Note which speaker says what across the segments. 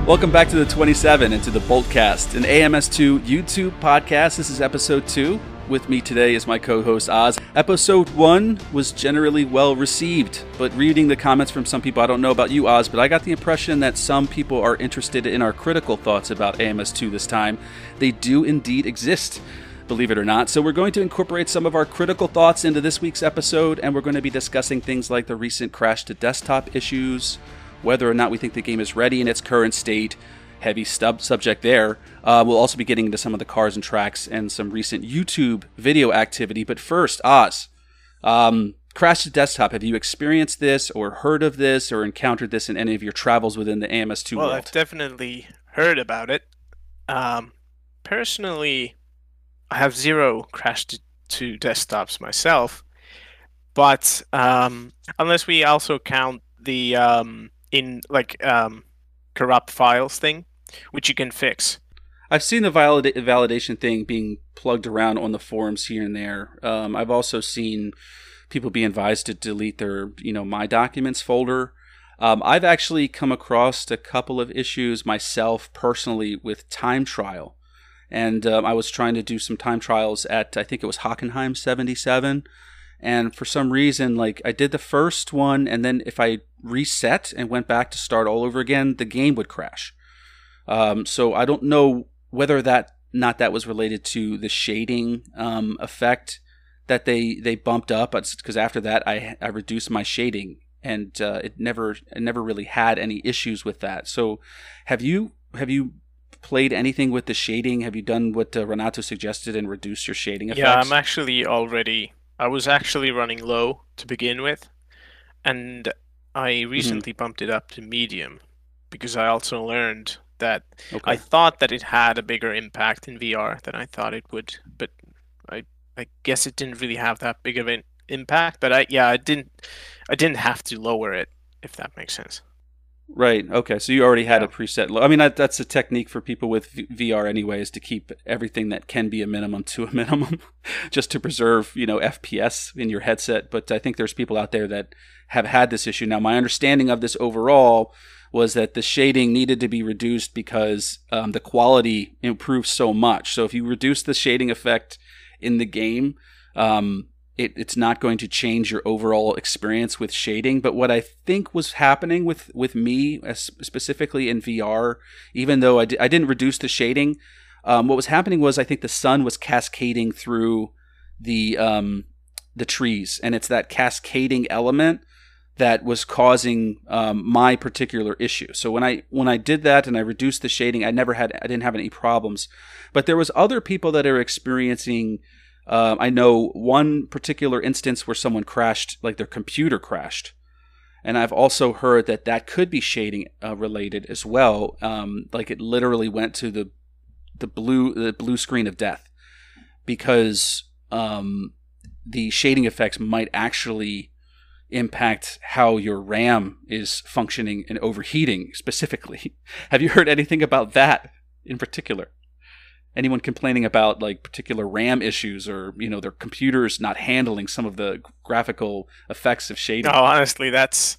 Speaker 1: Welcome back to the 27 and to the Boltcast, an AMS2 YouTube podcast. This is episode 2. With me today is my co-host Oz. Episode 1 was generally well received, but reading the comments from some people, I don't know about you, Oz, but I got the impression that some people are interested in our critical thoughts about AMS2 this time. They do indeed exist, believe it or not. So we're going to incorporate some of our critical thoughts into this week's episode, and we're going to be discussing things like the recent crash to desktop issues, whether or not we think the game is ready in its current state, heavy subject there. We'll also be getting into some of the cars and tracks and some recent YouTube video activity. But first, Oz, crash to desktop. Have you experienced this or heard of this or encountered this in any of your travels within the AMS2 world?
Speaker 2: Well, I've definitely heard about it. Personally, I have zero crash to desktops myself, but unless we also count the corrupt files thing, which you can fix.
Speaker 1: I've seen the validation thing being plugged around on the forums here and there. I've also seen people being advised to delete their, My Documents folder. I've actually come across a couple of issues myself personally with time trial. And I was trying to do some time trials at, I think it was Hockenheim 77. And for some reason, I did the first one, and then if I reset and went back to start all over again, the game would crash. So I don't know whether that was related to the shading effect that they bumped up, because after that I reduced my shading, and it never really had any issues with that. So have you played anything with the shading? Have you done what Renato suggested and reduced your shading effects?
Speaker 2: Yeah, I was actually running low to begin with, and I recently bumped it up to medium because I also learned that I thought that it had a bigger impact in VR than I thought it would, but I guess it didn't really have that big of an impact. But I didn't have to lower it, if that makes sense.
Speaker 1: Right. Okay. So you already had a preset low. I mean, that's a technique for people with VR anyway, is to keep everything that can be a minimum to a minimum, just to preserve, FPS in your headset. But I think there's people out there that have had this issue. Now, my understanding of this overall was that the shading needed to be reduced because the quality improves so much. So if you reduce the shading effect in the game, it's not going to change your overall experience with shading. But what I think was happening with me, specifically in VR, even though I didn't reduce the shading, what was happening was I think the sun was cascading through the trees, and it's that cascading element that was causing my particular issue. So when I did that and I reduced the shading, I didn't have any problems. But there was other people that are experiencing. I know one particular instance where someone crashed, their computer crashed. And I've also heard that could be shading related as well. It literally went to the blue screen of death, because the shading effects might actually impact how your RAM is functioning and overheating specifically. Have you heard anything about that in particular? Anyone complaining about particular RAM issues, or their computers not handling some of the graphical effects of shading?
Speaker 2: No, honestly,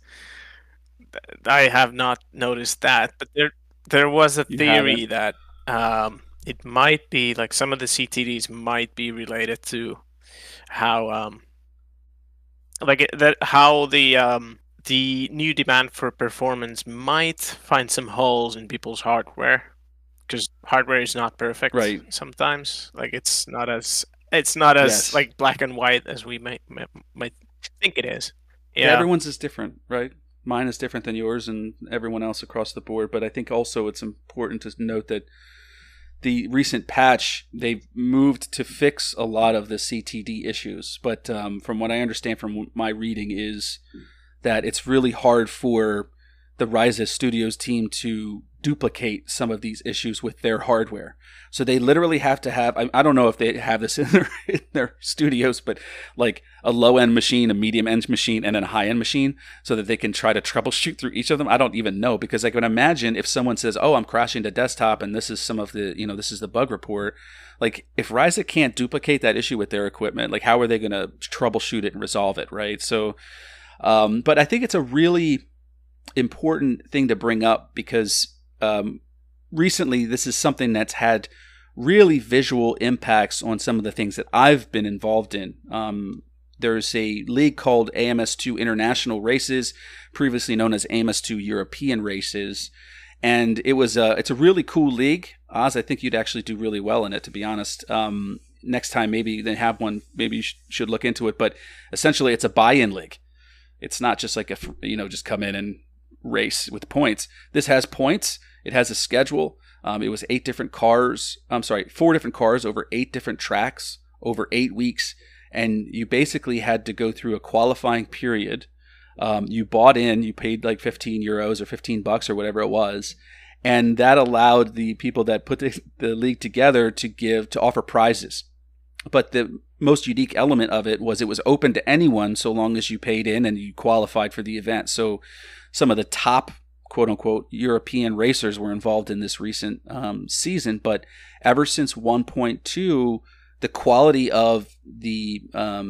Speaker 2: I have not noticed that. But there was a theory that it might be some of the CTDs might be related to how the new demand for performance might find some holes in people's hardware. Because hardware is not perfect,
Speaker 1: right?
Speaker 2: Sometimes, it's not as black and white as we might think it is.
Speaker 1: Yeah, everyone's is different, right? Mine is different than yours and everyone else across the board. But I think also it's important to note that the recent patch, they've moved to fix a lot of the CTD issues. But from what I understand from my reading is that it's really hard for the Ryza Studios team to duplicate some of these issues with their hardware. So they literally have to have, I don't know if they have this in their studios, but a low-end machine, a medium-end machine, and then a high-end machine, so that they can try to troubleshoot through each of them. I don't even know, because I can imagine if someone says, oh, I'm crashing to desktop, and this is some of the, this is the bug report. If Ryza can't duplicate that issue with their equipment, how are they going to troubleshoot it and resolve it, right? So, but I think it's a really important thing to bring up, because recently this is something that's had really visual impacts on some of the things that I've been involved in. There's a league called AMS2 International Races, previously known as AMS2 European Races. And it's a really cool league. Oz, I think you'd actually do really well in it, to be honest. Next time, maybe they have one, maybe you should look into it. But essentially, it's a buy-in league. It's not just like just come in and race with points. This has points. It has a schedule. It was 4 different cars over 8 different tracks over 8 weeks. And you basically had to go through a qualifying period. You bought in, you paid like €15 or $15 or whatever it was. And that allowed the people that put the league together to offer prizes. But the most unique element of it was open to anyone so long as you paid in and you qualified for the event. So some of the top, quote unquote, European racers were involved in this recent season. But ever since 1.2, the quality of the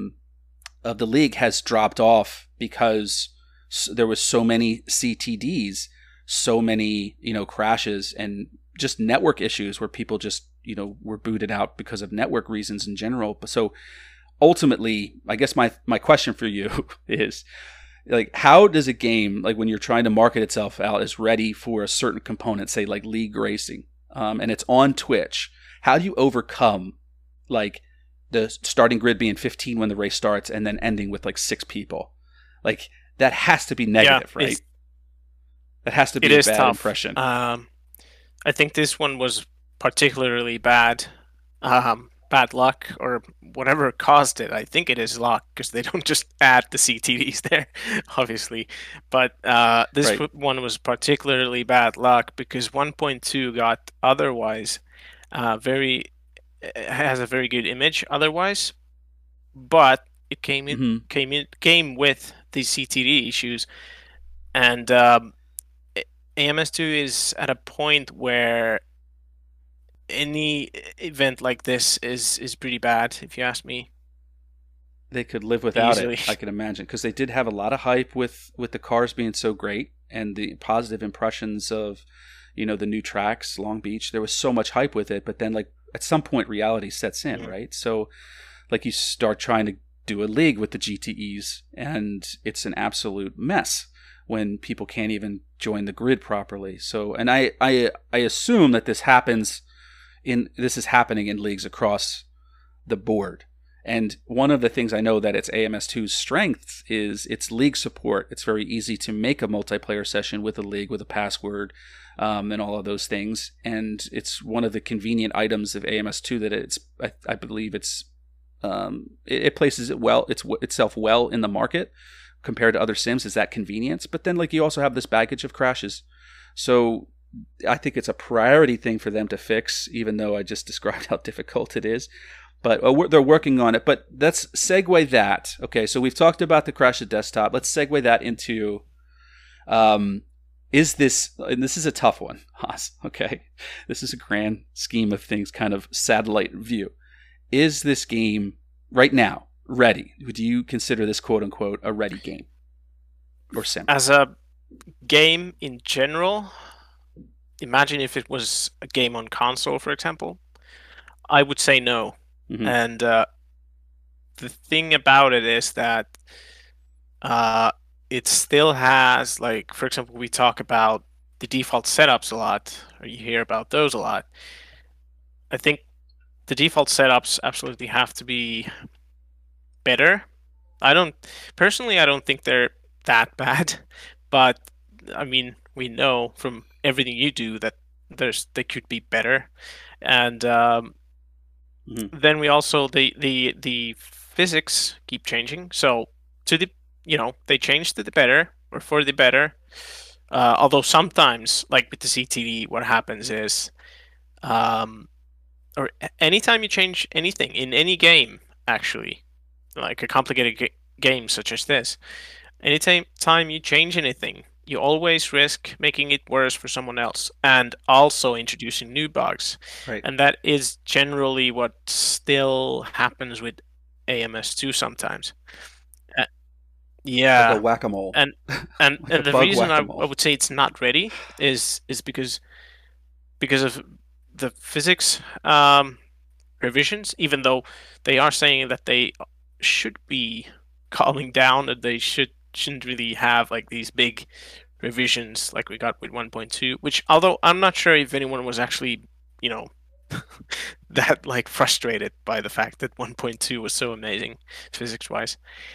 Speaker 1: league has dropped off because there was so many CTDs, so many crashes, and just network issues where people just were booted out because of network reasons in general. So ultimately, I guess my question for you is, like, how does a game, like when you're trying to market itself out as ready for a certain component, say like league racing, and it's on Twitch, how do you overcome like the starting grid being 15 when the race starts and then ending with like 6 people? Like, that has to be negative, right? That has to be a bad tough. Impression.
Speaker 2: I think this one was particularly bad. Bad luck or whatever caused it. I think it is luck because they don't just add the CTDs there, obviously. But this one was particularly bad luck because 1.2 got otherwise has a very good image otherwise, but it came with the CTD issues, and AMS2 is at a point where any event like this is pretty bad, if you ask me.
Speaker 1: They could live without it, I can imagine, because they did have a lot of hype with the cars being so great and the positive impressions of the new tracks, Long Beach. There was so much hype with it, but then like at some point reality sets in, right? So like you start trying to do a league with the GTEs and it's an absolute mess when people can't even join the grid properly. So, and I assume that this is happening in leagues across the board. And one of the things I know that it's AMS2's strength is its league support. It's very easy to make a multiplayer session with a league with a password and all of those things. And it's one of the convenient items of AMS2 that I believe it places itself well in the market compared to other sims, is that convenience. But then like you also have this baggage of crashes. So I think it's a priority thing for them to fix, even though I just described how difficult it is. But they're working on it. But let's segue that. Okay, so we've talked about the crash of desktop. Let's segue that into, and this is a tough one, Haas, okay? This is a grand scheme of things, kind of satellite view. Is this game, right now, ready? Do you consider this, quote-unquote, a ready game? Or sim?
Speaker 2: As a game in general, imagine if it was a game on console, for example. I would say no. Mm-hmm. And the thing about it is that it still has, like, for example, we talk about the default setups a lot, or you hear about those a lot. I think the default setups absolutely have to be better. I don't think they're that bad, but I mean, we know from everything you do that they could be better. And then we also the physics keep changing. So they change to the better or for the better. Although sometimes, like with the CTD, what happens is, or anytime you change anything in any game, actually, like a complicated game such as this, anytime you change anything, you always risk making it worse for someone else and also introducing new bugs.
Speaker 1: Right.
Speaker 2: And that is generally what still happens with AMS2 sometimes.
Speaker 1: Like a whack-a-mole.
Speaker 2: And the reason I would say it's not ready is because because of the physics revisions, even though they are saying that they should be calming down, and they shouldn't really have like these big revisions like we got with 1.2, which, although I'm not sure if anyone was actually, that like frustrated by the fact that 1.2 was so amazing physics wise.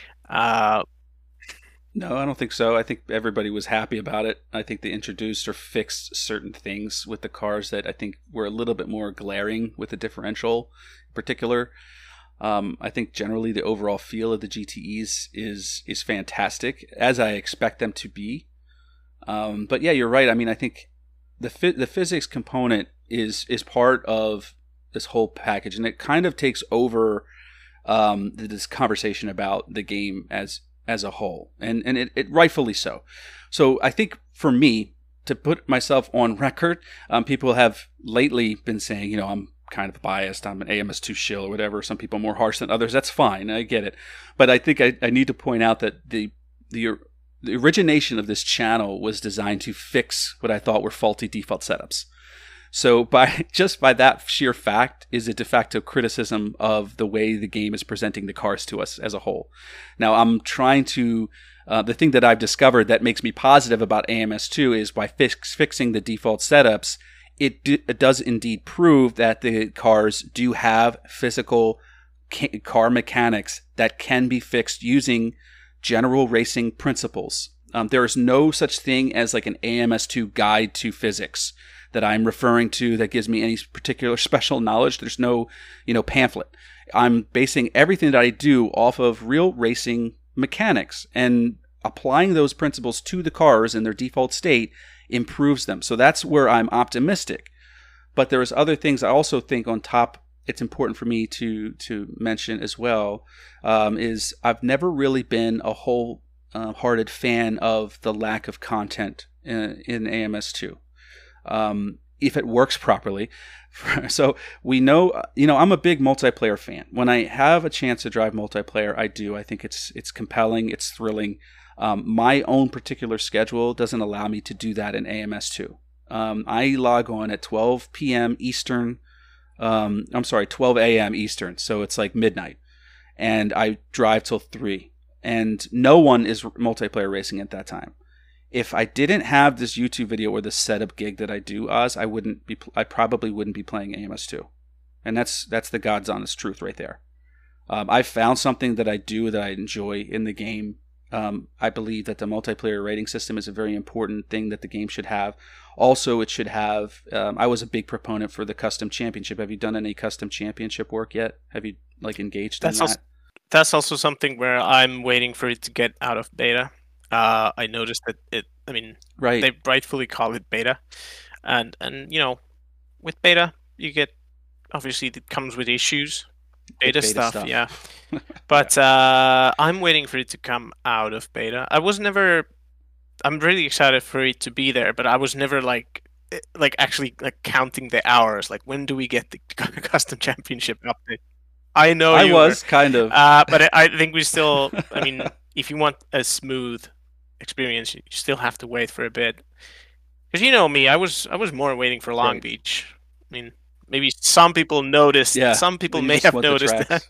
Speaker 1: No, I don't think so. I think everybody was happy about it. I think they introduced or fixed certain things with the cars that I think were a little bit more glaring with the differential in particular. I think generally the overall feel of the GTEs is fantastic, as I expect them to be. But yeah, you're right. I mean, I think the physics component is part of this whole package, and it kind of takes over this conversation about the game as a whole, and it rightfully so. So I think for me, to put myself on record, people have lately been saying, I'm kind of biased. I'm an AMS2 shill or whatever. Some people more harsh than others. That's fine. I get it. But I think I need to point out that the origination of this channel was designed to fix what I thought were faulty default setups. So by that sheer fact is a de facto criticism of the way the game is presenting the cars to us as a whole. Now I'm trying to, the thing that I've discovered that makes me positive about AMS2 is by fixing the default setups, it does indeed prove that the cars do have physical car mechanics that can be fixed using general racing principles. There is no such thing as like an AMS2 guide to physics that I'm referring to that gives me any particular special knowledge. There's no, pamphlet. I'm basing everything that I do off of real racing mechanics, and applying those principles to the cars in their default state improves them. So that's where I'm optimistic. But there's other things I also think on top it's important for me to mention as well, is I've never really been a wholehearted fan of the lack of content in AMS2. If it works properly. So we know, I'm a big multiplayer fan. When I have a chance to drive multiplayer, I do. I think it's compelling, it's thrilling. My own particular schedule doesn't allow me to do that in AMS2. I log on at 12 p.m. Eastern. 12 a.m. Eastern. So it's like midnight. And I drive till 3. And no one is multiplayer racing at that time. If I didn't have this YouTube video or this setup gig that I do, Oz, I probably wouldn't be playing AMS2. And that's the God's honest truth right there. I found something that I do that I enjoy in the game. I believe that the multiplayer rating system is a very important thing that the game should have. Also, it should have, I was a big proponent for the custom championship. Have you done any custom championship work yet? Have you engaged in that?
Speaker 2: That's also something where I'm waiting for it to get out of beta. I noticed that
Speaker 1: right.
Speaker 2: They rightfully call it beta. And with beta, you get, obviously it comes with issues. Beta stuff, yeah. But I'm waiting for it to come out of beta. I'm really excited for it to be there, but I was never actually counting the hours. Like, when do we get the custom championship update? I know
Speaker 1: I was kind of,
Speaker 2: but I think we still. I mean, if you want a smooth experience, you still have to wait for a bit. Because me, I was more waiting for Long Beach. I mean, maybe some people noticed.
Speaker 1: Yeah,
Speaker 2: some people may have noticed that.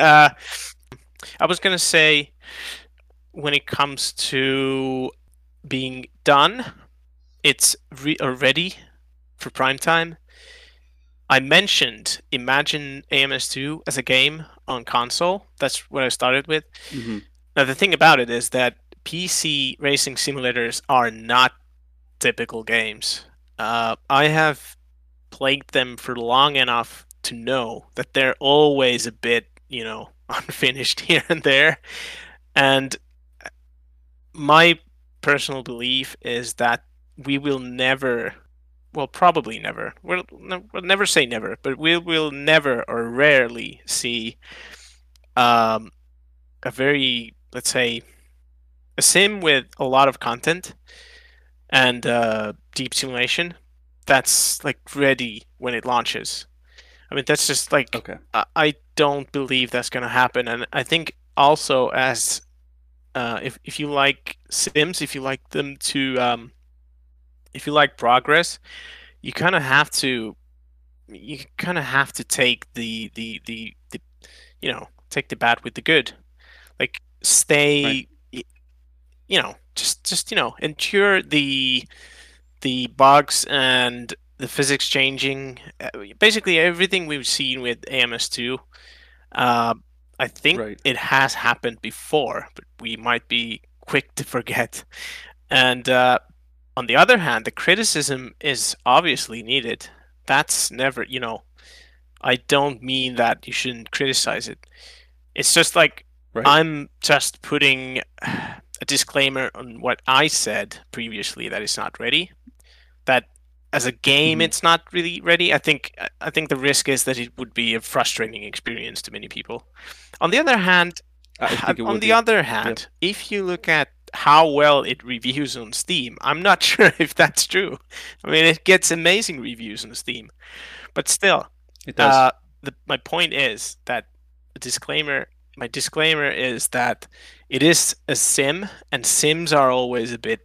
Speaker 2: I was gonna say, when it comes to being done, it's ready for prime time. I mentioned Imagine AMS2 as a game on console. That's what I started with.
Speaker 1: Mm-hmm.
Speaker 2: Now, the thing about it is that PC racing simulators are not typical games. I have played them for long enough to know that they're always a bit, unfinished here and there. And my personal belief is that we will never, well, probably never, we'll never say never, but we will never or rarely see a very, let's say, a sim with a lot of content and deep simulation that's ready when it launches. I mean, that's just
Speaker 1: okay.
Speaker 2: I don't believe that's going to happen. And I think also, as if you like sims, if you like them to if you like progress, you kind of have to take the take the bad with the good. Like
Speaker 1: Right.
Speaker 2: stay, just endure the bugs and the physics changing. Basically, everything we've seen with AMS2. Uh, I think
Speaker 1: Right.
Speaker 2: it has happened before, but we might be quick to forget. And on the other hand, the criticism is obviously needed. That's never, I don't mean that you shouldn't criticize it. It's just like
Speaker 1: Right.
Speaker 2: I'm just putting a disclaimer on what I said previously that it's not ready. That as a game,
Speaker 1: Hmm.
Speaker 2: it's not really ready. I think the risk is that it would be a frustrating experience to many people. On the other hand,
Speaker 1: I think it
Speaker 2: on
Speaker 1: would
Speaker 2: the
Speaker 1: be.
Speaker 2: other
Speaker 1: Yep.
Speaker 2: hand, if you look at how well it reviews on Steam, I'm not sure if that's true. I mean, it gets amazing reviews on Steam, but still,
Speaker 1: It does.
Speaker 2: uh, my point is that a disclaimer. My disclaimer is that it is a sim, and sims are always a bit,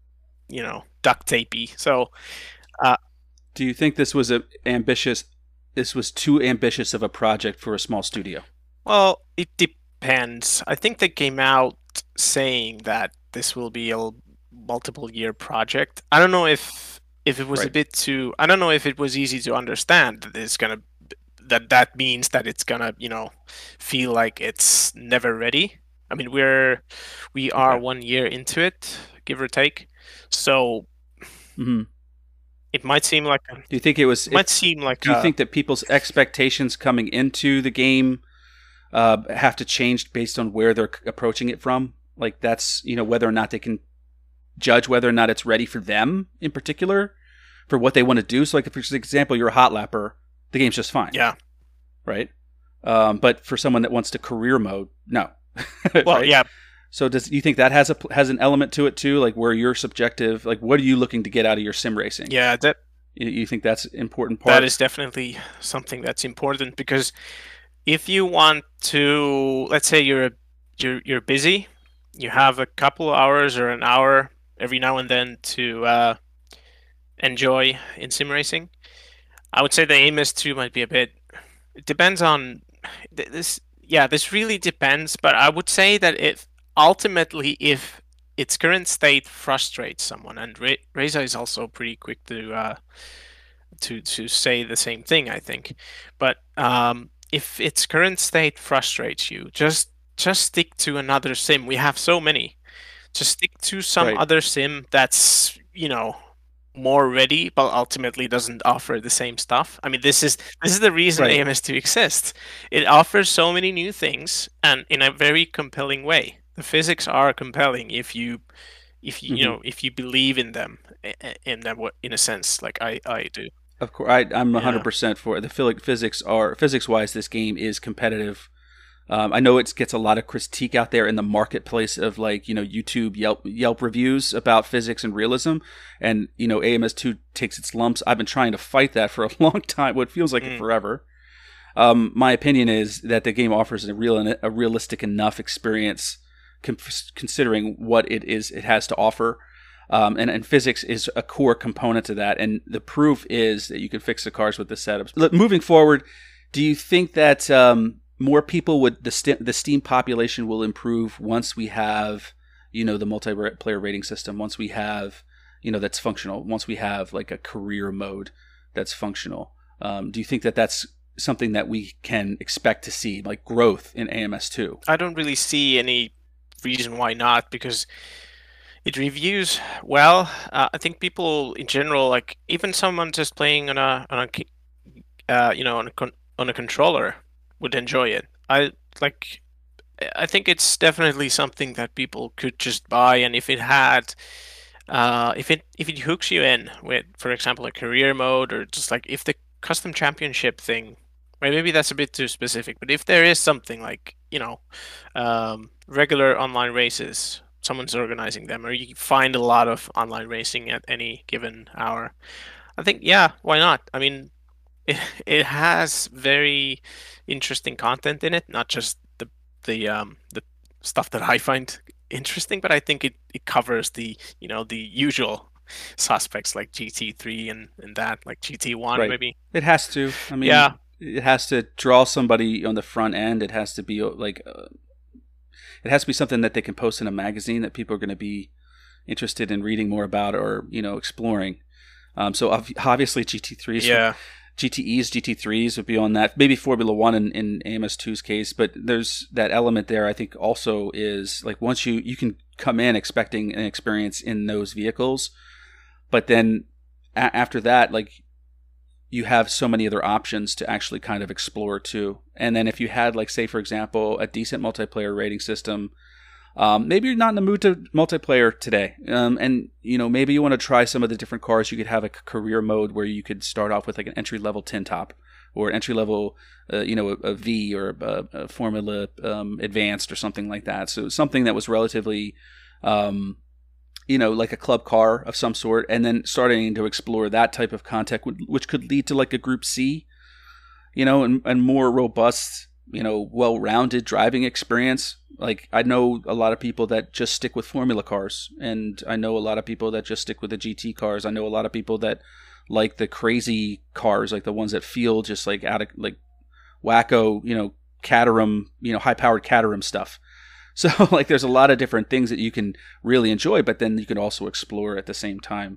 Speaker 2: duct tapey. So, uh,
Speaker 1: Do you think this was a ambitious? This was too ambitious of a project for a small studio.
Speaker 2: well, it depends. I think they came out saying that this will be a multiple year project. I don't know if it was a
Speaker 1: Right.
Speaker 2: bit too. I don't know if it was easy to understand that it's gonna that means that it's gonna feel like it's never ready. I mean, we are
Speaker 1: Okay.
Speaker 2: 1 year into it, give or take. So
Speaker 1: Hmm.
Speaker 2: it might seem like a,
Speaker 1: Do you think it was?
Speaker 2: it might seem like
Speaker 1: Do you
Speaker 2: a
Speaker 1: think that people's expectations coming into the game have to change based on where they're approaching it from? Like that's whether or not they can judge whether or not it's ready for them in particular for what they want to do. So, like, if for example you're a hot lapper, the game's just fine,
Speaker 2: yeah.
Speaker 1: right? But for someone that wants to career mode, no,
Speaker 2: Well,
Speaker 1: right?
Speaker 2: yeah,
Speaker 1: So, does you think that has an element to it too? Like, where you're subjective, like, what are you looking to get out of your sim racing?
Speaker 2: yeah.
Speaker 1: You think that's an important
Speaker 2: That
Speaker 1: part?
Speaker 2: is definitely something that's important because if you want to, let's say you're busy, you have a couple hours or an hour every now and then to enjoy in sim racing. I would say the aim is to might be a bit. It depends on this. Yeah, this really depends. But I would say that if ultimately if its current state frustrates someone, and Reza is also pretty quick to say the same thing, I think. But if its current state frustrates you, just stick to another sim. We have so many. Just stick to some
Speaker 1: Right.
Speaker 2: other sim that's more ready, but ultimately doesn't offer the same stuff. I mean, this is the reason
Speaker 1: Right.
Speaker 2: AMS2 exists. It offers so many new things and in a very compelling way. The physics are compelling
Speaker 1: Hmm.
Speaker 2: if you believe in them in a sense like I do.
Speaker 1: Of course, I'm
Speaker 2: Yeah.
Speaker 1: 100% for it. The physics wise. This game is competitive. I know it gets a lot of critique out there in the marketplace of like YouTube Yelp reviews about physics and realism, and AMS2 takes its lumps. I've been trying to fight that for a long time. What feels like it
Speaker 2: Mm.
Speaker 1: forever. My opinion is that the game offers a realistic enough experience, considering what it has to offer. And physics is a core component to that. And the proof is that you can fix the cars with the setups. Moving forward, do you think that more people would the Steam population will improve once we have the multiplayer rating system? Once we have that's functional. Once we have like a career mode that's functional. Do you think that that's something that we can expect to see, like growth in AMS2?
Speaker 2: I don't really see any reason why not because it reviews well. I think people in general, like even someone just playing on a controller, would enjoy it. Like. I think it's definitely something that people could just buy, and if it had, if it hooks you in with, for example, a career mode or just like if the custom championship thing, well, maybe that's a bit too specific, but if there is something like regular online races, someone's organizing them, or you find a lot of online racing at any given hour, I think yeah, why not? I mean, it has very interesting content in it, not just the stuff that I find interesting, but I think it covers the the usual. suspects like GT3 and that, like GT1
Speaker 1: Right.
Speaker 2: maybe.
Speaker 1: It has to. I mean,
Speaker 2: Yeah.
Speaker 1: it has to draw somebody on the front end. It has to be like, it has to be something that they can post in a magazine that people are going to be interested in reading more about or, exploring. So obviously GT3s,
Speaker 2: Yeah.
Speaker 1: GTEs, GT3s would be on that. Maybe Formula One in AMS2's case, but there's that element there. I think also is like once you can come in expecting an experience in those vehicles, but then after that, like you have so many other options to actually kind of explore too. And then if you had like, say for example, a decent multiplayer rating system. Maybe you're not in the mood to multiplayer today, and maybe you want to try some of the different cars. You could have a career mode where you could start off with like an entry level tin top, or an entry level, a V or a Formula Advanced or something like that. So something that was relatively, like a club car of some sort, and then starting to explore that type of content, which could lead to like a Group C, and more robust, well-rounded driving experience. Like I know a lot of people that just stick with formula cars, and I know a lot of people that just stick with the GT cars. I know a lot of people that like the crazy cars, like the ones that feel just like out of like wacko, Caterham, high-powered Caterham stuff. So like there's a lot of different things that you can really enjoy, but then you can also explore at the same time.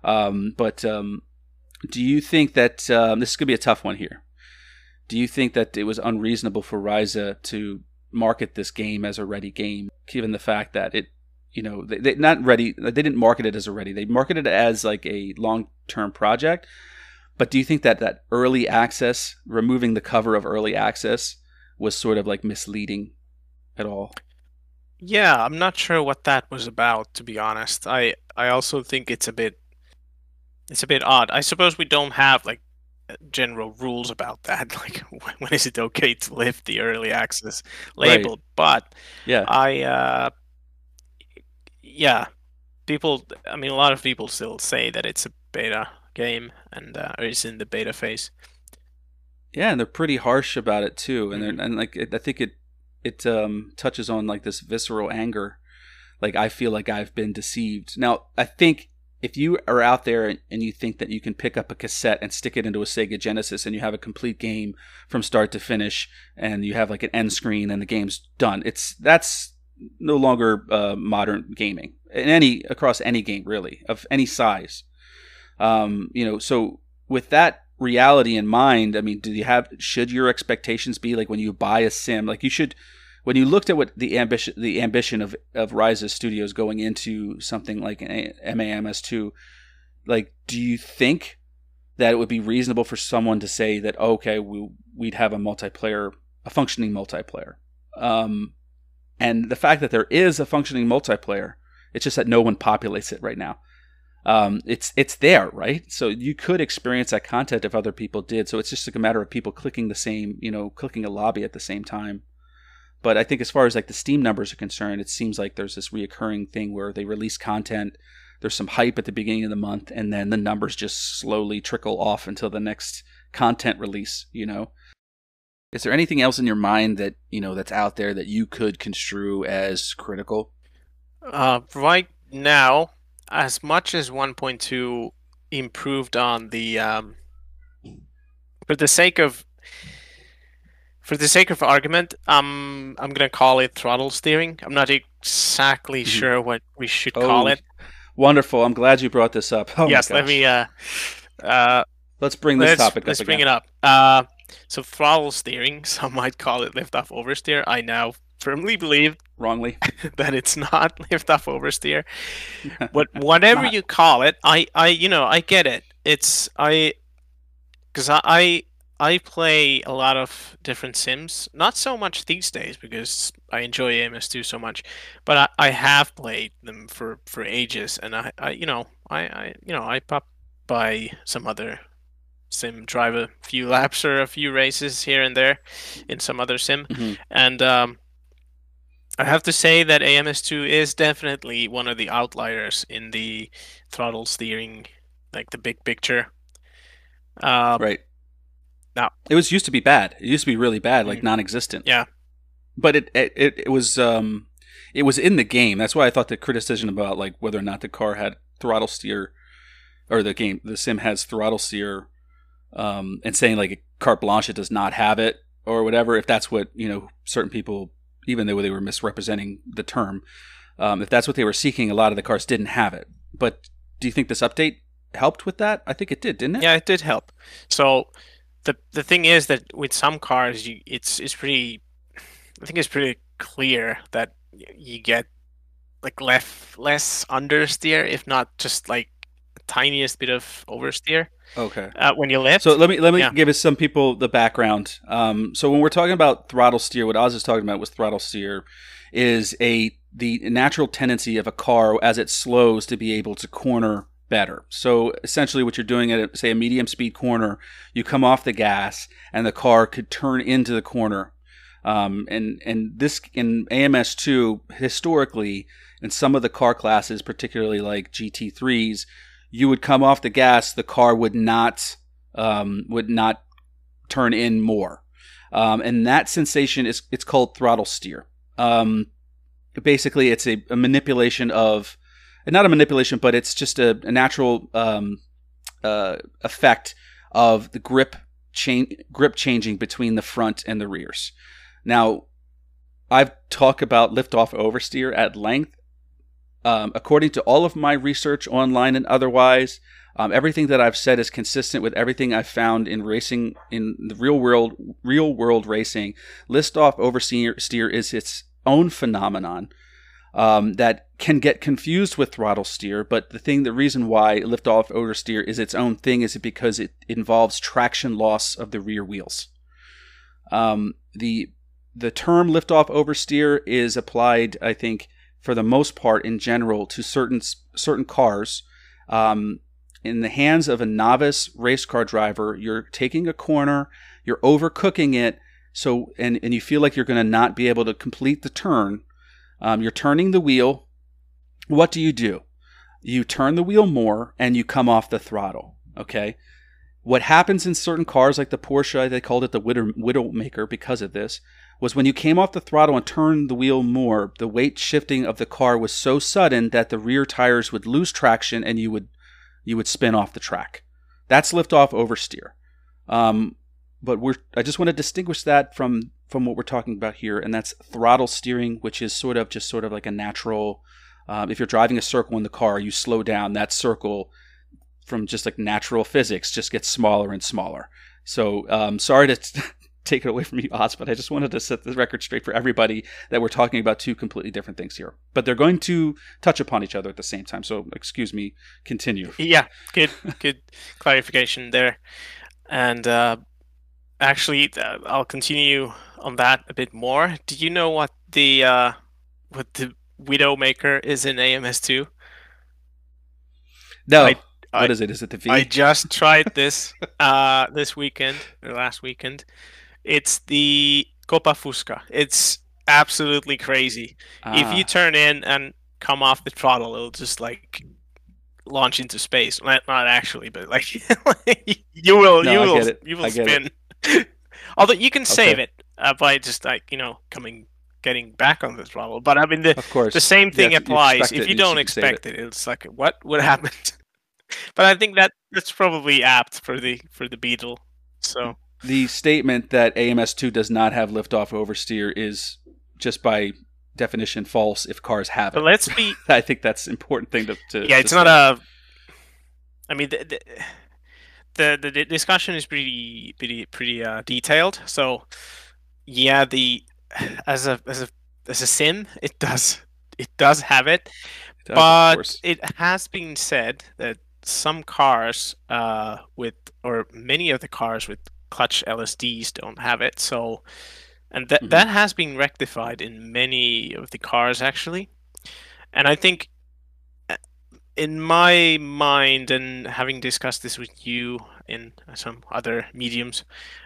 Speaker 1: Do you think that this is going to be a tough one here? Do you think that it was unreasonable for Ryza to market this game as a ready game, given the fact that it, they not ready, they didn't market it as a ready, they marketed it as like a long-term project. But do you think that early access, removing the cover of early access, was sort of like misleading at all?
Speaker 2: Yeah, I'm not sure what that was about, to be honest. I also think it's a bit odd. I suppose we don't have like general rules about that, like when is it okay to lift the early access label.
Speaker 1: Right.
Speaker 2: But
Speaker 1: yeah,
Speaker 2: people, I mean, a lot of people still say that it's a beta game and or is in the beta phase.
Speaker 1: Yeah, and they're pretty harsh about it too, and I think it touches on like this visceral anger, like I feel like I've been deceived. Now I think if you are out there and you think that you can pick up a cassette and stick it into a Sega Genesis and you have a complete game from start to finish and you have like an end screen and the game's done, that's no longer modern gaming across any game really of any size. So with that reality in mind, I mean, should your expectations be like when you buy a sim, like you should, when you looked at what the ambition of Ryza Studios going into something like an MAMS2, like, do you think that it would be reasonable for someone to say that, okay, we'd have a functioning multiplayer? And the fact that there is a functioning multiplayer, it's just that no one populates it right now. It's there, right? So you could experience that content if other people did. So it's just like a matter of people clicking clicking a lobby at the same time. But I think as far as like the Steam numbers are concerned, it seems like there's this reoccurring thing where they release content, there's some hype at the beginning of the month, and then the numbers just slowly trickle off until the next content release, Is there anything else in your mind that, that's out there that you could construe as critical?
Speaker 2: Right now, as much as 1.2 improved on the for the sake of argument, I'm gonna call it throttle steering. I'm not exactly sure what we should call it.
Speaker 1: Wonderful! I'm glad you brought this up. Oh
Speaker 2: yes, let me.
Speaker 1: Let's bring this topic up.
Speaker 2: Let's bring it up. So throttle steering, some might call it lift off oversteer. I now firmly believe
Speaker 1: wrongly
Speaker 2: that it's not lift off oversteer. But whatever you call it, I get it. It's because I play a lot of different sims, not so much these days because I enjoy AMS2 so much, but I have played them for ages, and I pop by some other sim, drive a few laps or a few races here and there in some other sim, and I have to say that AMS2 is definitely one of the outliers in the throttle steering, like the big picture.
Speaker 1: Right. Now, it used to be bad. It used to be really bad, like non-existent.
Speaker 2: Yeah.
Speaker 1: But it was in the game. That's why I thought the criticism about like whether or not the car had throttle steer or the sim has throttle steer, and saying like carte blanche, it does not have it or whatever. If that's what certain people, even though they were misrepresenting the term, if that's what they were seeking, a lot of the cars didn't have it. But do you think this update helped with that? I think it did, didn't it?
Speaker 2: Yeah, it did help. So the thing is that with some cars, it's pretty. I think it's pretty clear that you get like less understeer, if not just like the tiniest bit of oversteer.
Speaker 1: Okay.
Speaker 2: When you lift.
Speaker 1: So let me give some people the background. So when we're talking about throttle steer, what Oz is talking about with throttle steer is the natural tendency of a car as it slows to be able to corner better. So essentially what you're doing at, say, a medium speed corner, you come off the gas and the car could turn into the corner. And this in AMS2 historically, in some of the car classes, particularly like GT3s, you would come off the gas, the car would not turn in more, and that sensation it's called throttle steer. Basically, it's a manipulation of, not a manipulation, but it's just a natural effect of the grip changing between the front and the rears. Now, I've talked about liftoff oversteer at length. According to all of my research online and otherwise, everything that I've said is consistent with everything I've found in racing, in the real world racing. Liftoff oversteer is its own phenomenon that can get confused with throttle steer. But the reason why liftoff oversteer is its own thing is because it involves traction loss of the rear wheels. The term liftoff oversteer is applied, I think, for the most part in general to certain cars. In the hands of a novice race car driver, you're taking a corner, you're overcooking it, so and you feel like you're going to not be able to complete the turn. You're turning the wheel. What do? You turn the wheel more and you come off the throttle. Okay. What happens in certain cars, like the Porsche, they called it the Widowmaker because of this, was when you came off the throttle and turned the wheel more, the weight shifting of the car was so sudden that the rear tires would lose traction and you would spin off the track. That's liftoff oversteer. But I just want to distinguish that from what we're talking about here, and that's throttle steering, which is sort of like a natural. If you're driving a circle in the car, you slow down. That circle, from just like natural physics, just gets smaller and smaller. So sorry to take it away from you, Oz, but I just wanted to set the record straight for everybody that we're talking about two completely different things here. But they're going to touch upon each other at the same time. So excuse me, continue.
Speaker 2: Yeah, good clarification there. And actually, I'll continue on that a bit more. Do you know what the Widowmaker is in AMS2?
Speaker 1: No. What is it? Is it the V?
Speaker 2: I just tried this this weekend or last weekend. It's the Copa Fusca. It's absolutely crazy. If you turn in and come off the throttle, it'll just like launch into space. Not actually, but like you will spin. Although you can save it by just like getting back on the throttle. But I mean, the same thing applies. If you don't expect it, it's like what happened? But I think that's probably apt for the Beetle. So
Speaker 1: the statement that AMS2 does not have liftoff oversteer is just by definition false if cars have it.
Speaker 2: But let's be.
Speaker 1: I think that's an important thing to.
Speaker 2: Yeah, it's not a. I mean, the discussion is pretty detailed. So yeah, as a sim, it does have it, but it has been said that some cars or many of the cars with clutch LSDs don't have it. So, and that has been rectified in many of the cars actually. And I think, in my mind, and having discussed this with you in some other mediums,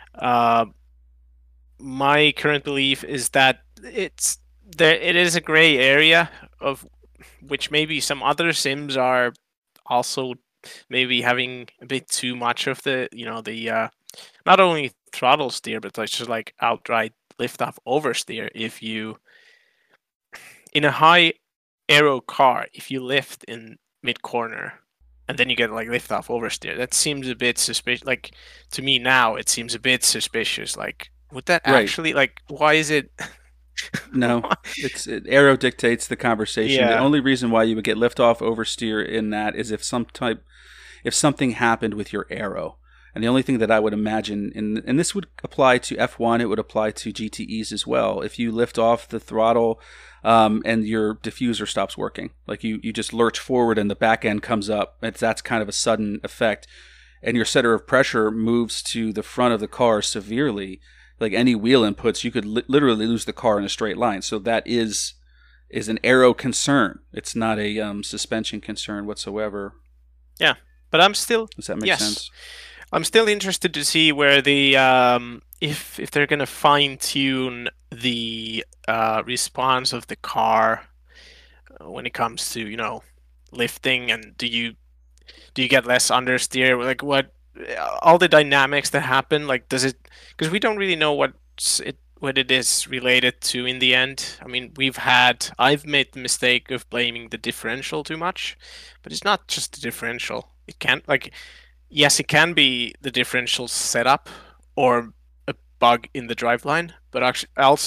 Speaker 2: my current belief is that it is a gray area of which maybe some other sims are also maybe having a bit too much of the not only throttle steer, but just like outright lift-off oversteer. If you in a high aero car, if you lift in mid corner and then you get like lift off oversteer. That seems a bit suspicious. Like to me now, it seems a bit suspicious. Like would that
Speaker 1: Right.
Speaker 2: actually like why is it?
Speaker 1: No, aero dictates the conversation. The
Speaker 2: Yeah.
Speaker 1: only reason why you would get liftoff oversteer in that is if something happened with your aero. And the only thing that I would imagine, and this would apply to F1, it would apply to GTEs as well. If you lift off the throttle and your diffuser stops working, like you just lurch forward and the back end comes up, that's kind of a sudden effect, and your center of pressure moves to the front of the car severely, like any wheel inputs, you could literally lose the car in a straight line. So that is an aero concern. It's not a suspension concern whatsoever.
Speaker 2: Yeah, but I'm still.
Speaker 1: Does that make sense?
Speaker 2: I'm still interested to see where the if they're gonna fine tune the response of the car when it comes to lifting, and do you get less understeer? Like what all the dynamics that happen? Like does it? Because we don't really know what it is related to in the end. I mean, I've made the mistake of blaming the differential too much, but it's not just the differential. It can't like. Yes, it can be the differential setup or a bug in the driveline, but actually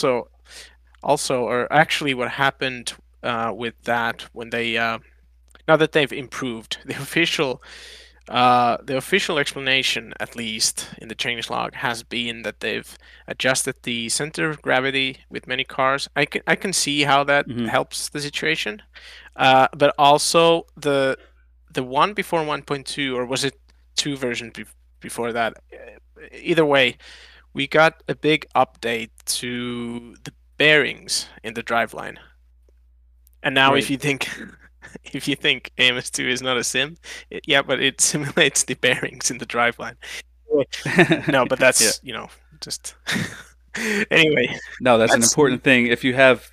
Speaker 2: or actually what happened with that when they now that they've improved the official explanation, at least in the changelog, has been that they've adjusted the center of gravity with many cars. I can see how that helps the situation, but also the one before 1.2, or was it 2 versions before that? Either way, we got a big update to the bearings in the driveline. And now, if you think AMS2 is not a sim, but it simulates the bearings in the driveline. No, but that's just anyway.
Speaker 1: No, that's an important thing. If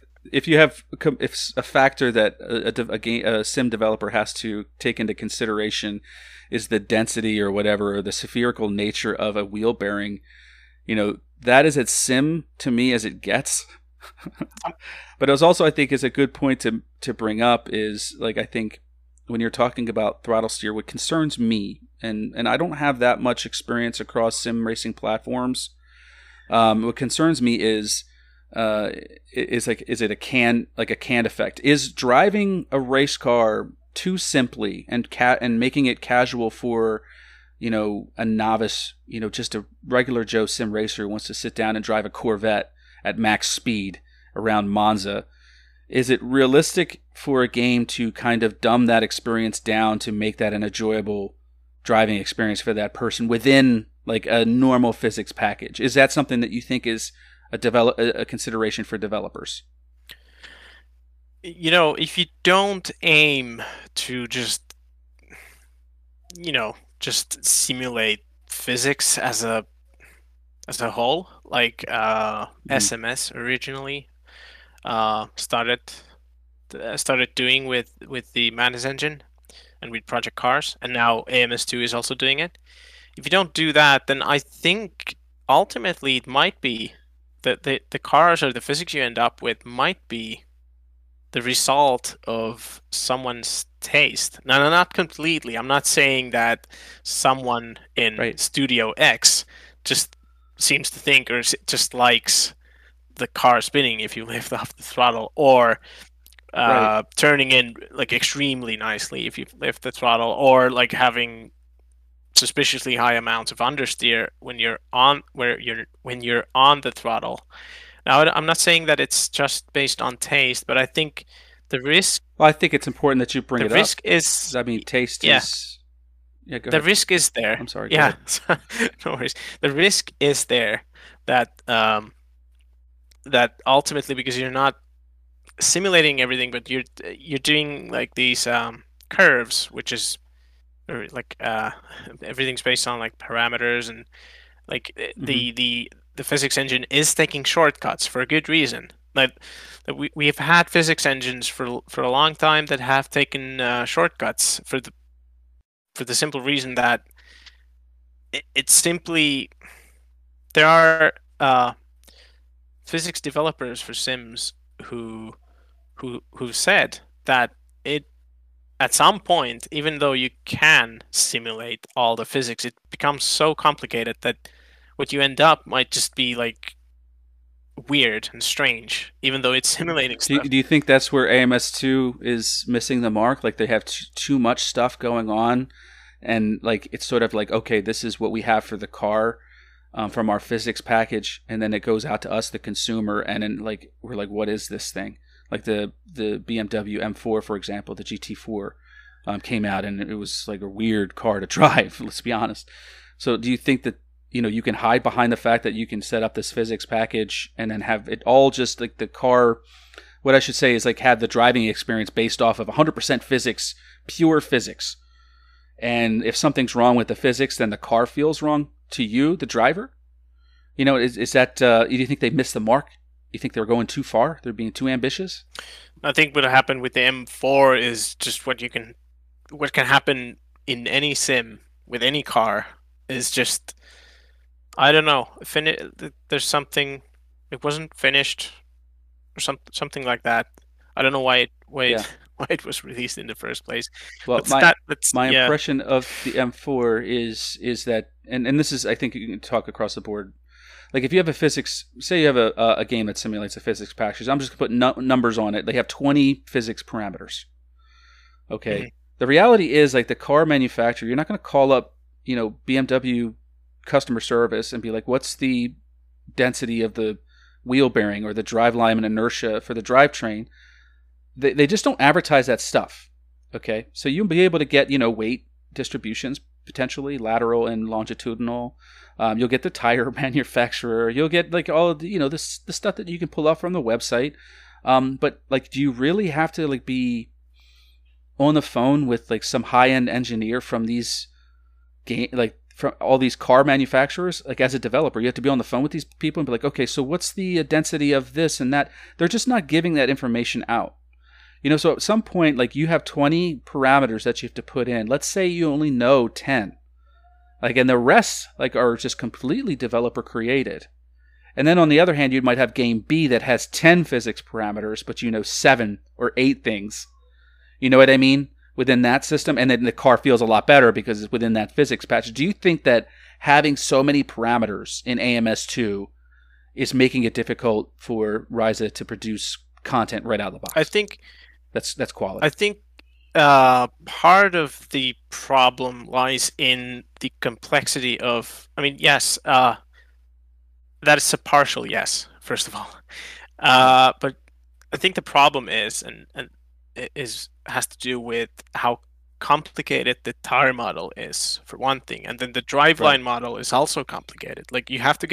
Speaker 1: a factor that a sim developer has to take into consideration is the density or whatever, or the spherical nature of a wheel bearing, that is as sim to me as it gets. But it was also, I think, is a good point to bring up is, like, I think when you're talking about throttle steer, what concerns me, and I don't have that much experience across sim racing platforms. What concerns me is it a canned effect? Is driving a race car too simply and making it casual for a novice, just a regular Joe sim racer who wants to sit down and drive a Corvette at max speed around Monza? Is it realistic for a game to kind of dumb that experience down to make that an enjoyable driving experience for that person within like a normal physics package? Is that something that you think is a consideration for developers?
Speaker 2: If you don't aim to just simulate physics as a whole, like SMS originally started doing with the Madness engine and with Project Cars, and now AMS2 is also doing it. If you don't do that, then I think ultimately it might be that the cars or the physics you end up with might be the result of someone's taste. Now, not completely. I'm not saying that someone in Studio X just seems to think or just likes the car spinning if you lift off the throttle, or turning in like extremely nicely if you lift the throttle, or like having suspiciously high amounts of understeer when you're on the throttle. Now, I'm not saying that it's just based on taste, but I think the risk.
Speaker 1: Well, I think it's important that you bring it up.
Speaker 2: The risk is.
Speaker 1: I mean, taste is.
Speaker 2: Yeah, go ahead. Risk is there.
Speaker 1: I'm sorry.
Speaker 2: Yeah, no worries. The risk is there that that ultimately, because you're not simulating everything, but you're doing like these curves, which is like everything's based on like parameters, and like the physics engine is taking shortcuts for a good reason. Like we've had physics engines for a long time that have taken shortcuts for the simple reason that it's simply there are physics developers for sims who said that it at some point, even though you can simulate all the physics, it becomes so complicated that what you end up might just be like weird and strange, even though it's simulating stuff.
Speaker 1: Do you think that's where AMS2 is missing the mark? Like they have too much stuff going on, and like it's sort of like, okay, this is what we have for the car from our physics package, and then it goes out to us, the consumer, and then like we're like, what is this thing? Like the BMW M4, for example, the GT4 came out, and it was like a weird car to drive. Let's be honest. So do you think that you can hide behind the fact that you can set up this physics package and then have it all just like the car? What I should say is like have the driving experience based off of 100% physics, pure physics. And if something's wrong with the physics, then the car feels wrong to you, the driver. Is that? Do you think they missed the mark? You think they're going too far? They're being too ambitious?
Speaker 2: I think what happened with the M4 is just what can happen in any sim with any car is just, I don't know. There's something. It wasn't finished, or something like that. I don't know why it was released in the first place.
Speaker 1: Well, my impression of the M4 is that, and this is, I think you can talk across the board. Like if you have a physics, say you have a game that simulates a physics package, I'm just going to put numbers on it. They have 20 physics parameters. Okay. Mm-hmm. The reality is, like the car manufacturer, you're not going to call up, BMW customer service and be like, what's the density of the wheel bearing or the drive line and inertia for the drivetrain? They just don't advertise that stuff. Okay. So you'll be able to get, weight distributions, potentially lateral and longitudinal. You'll get the tire manufacturer. You'll get like all of the, the stuff that you can pull up from the website. But like, do you really have to like be on the phone with like some high-end engineer from these from all these car manufacturers? Like as a developer, you have to be on the phone with these people and be like, okay, so what's the density of this and that? They're just not giving that information out. So at some point, like you have 20 parameters that you have to put in. Let's say you only know 10. Like, and the rest like are just completely developer created. And then on the other hand, you might have game B that has 10 physics parameters, but 7 or 8 things. You know what I mean? Within that system. And then the car feels a lot better because it's within that physics patch. Do you think that having so many parameters in AMS2 is making it difficult for Ryza to produce content right out of the box?
Speaker 2: I think
Speaker 1: that's quality.
Speaker 2: I think part of the problem lies in the complexity of. I mean, yes, that is a partial yes. First of all, but I think the problem is has to do with how complicated the tire model is, for one thing, and then the driveline model is also complicated. Like you have to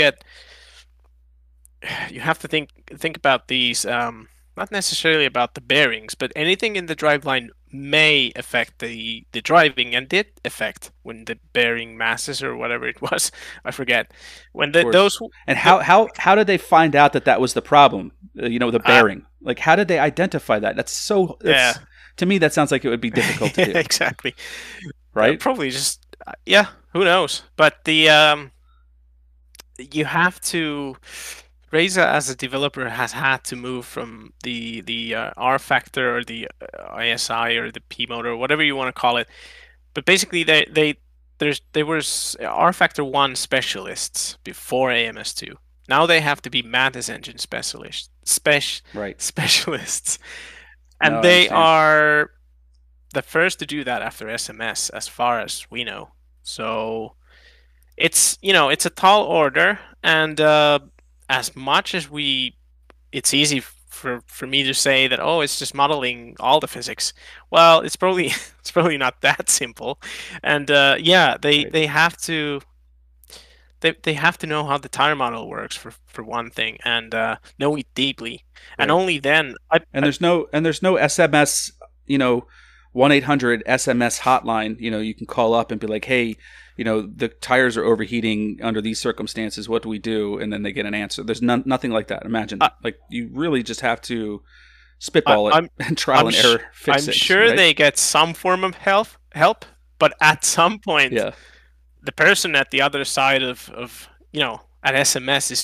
Speaker 2: think about these. Not necessarily about the bearings, but anything in the driveline may affect the driving, and did affect when the bearing masses or whatever it was. I forget when those.
Speaker 1: And how did they find out that was the problem? The bearing. Like how did they identify that? That's so. Yeah. To me, that sounds like it would be difficult to do.
Speaker 2: Exactly.
Speaker 1: Right.
Speaker 2: Probably just Who knows? But the you have to. Ryza as a developer has had to move from the R factor or the ISI or the P motor, whatever you want to call it. But basically, there was R factor 1 specialists before AMS2. Now they have to be Mantis engine specialists, specialists, and they are the first to do that after SMS, as far as we know. So it's it's a tall order, and as much as it's easy for me to say that, oh, it's just modeling all the physics. Well, it's probably not that simple. And they have to know how the tire model works for one thing, and know it deeply, and only then.
Speaker 1: There's no SMS, 1-800 SMS hotline. You can call up and be like, hey, the tires are overheating under these circumstances. What do we do? And then they get an answer. There's nothing like that. Imagine like you really just have to spitball it and trial and error fix it.
Speaker 2: I'm sure they get some form of help, but at some point, the person at the other side of at SMS is just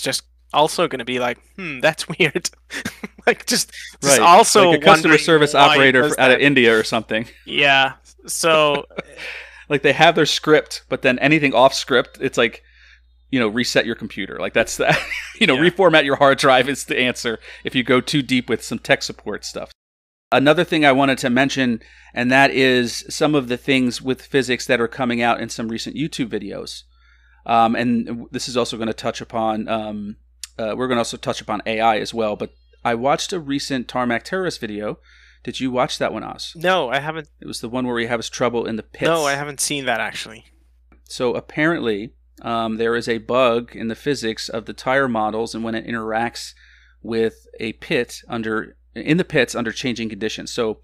Speaker 2: also going to be like, that's weird. Like just
Speaker 1: right,
Speaker 2: also
Speaker 1: like a customer
Speaker 2: wondering
Speaker 1: service
Speaker 2: why it
Speaker 1: operator
Speaker 2: does
Speaker 1: out of
Speaker 2: that.
Speaker 1: India or something.
Speaker 2: Yeah. So
Speaker 1: Like they have their script, but then anything off script, it's like, reset your computer. Like that's the,
Speaker 2: yeah.
Speaker 1: reformat your hard drive is the answer if you go too deep with some tech support stuff. Another thing I wanted to mention, and that is some of the things with physics that are coming out in some recent YouTube videos. And this is also going to touch upon, we're going to also touch upon AI as well. But I watched a recent Tarmac Terrorist video. Did you watch that one, Oz?
Speaker 2: No, I haven't.
Speaker 1: It was the one where he has trouble in the pits.
Speaker 2: No, I haven't seen that actually.
Speaker 1: So apparently, there is a bug in the physics of the tire models, and when it interacts with a pit in the pits under changing conditions. So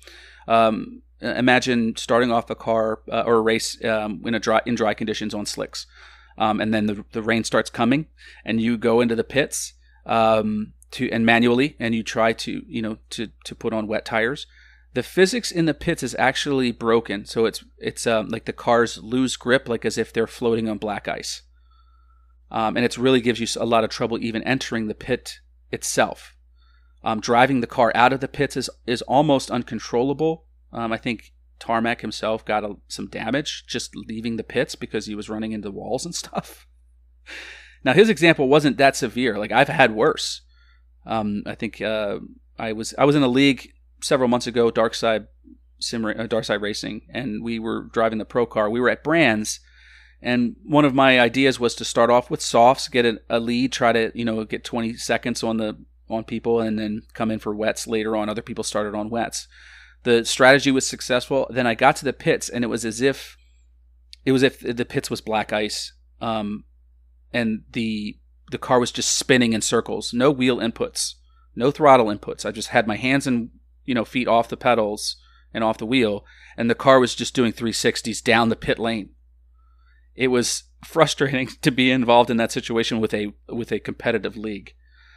Speaker 1: imagine starting off a car or a race in dry conditions on slicks, and then the rain starts coming, and you go into the pits and manually, and you try to to put on wet tires. The physics in the pits is actually broken, so it's like the cars lose grip, like as if they're floating on black ice, and it really gives you a lot of trouble even entering the pit itself. Driving the car out of the pits is almost uncontrollable. I think Tarmac himself got some damage just leaving the pits because he was running into walls and stuff. Now his example wasn't that severe. Like I've had worse. I think I was in a league several months ago, Darkside Racing, and we were driving the pro car. We were at Brands, and one of my ideas was to start off with softs, get a lead, try to get 20 seconds on people, and then come in for wets later on. Other people started on wets. The strategy was successful. Then I got to the pits, and it was as if the pits was black ice, and the car was just spinning in circles. No wheel inputs, no throttle inputs. I just had my hands and feet off the pedals and off the wheel, and the car was just doing 360s down the pit lane. It was frustrating to be involved in that situation with a competitive league.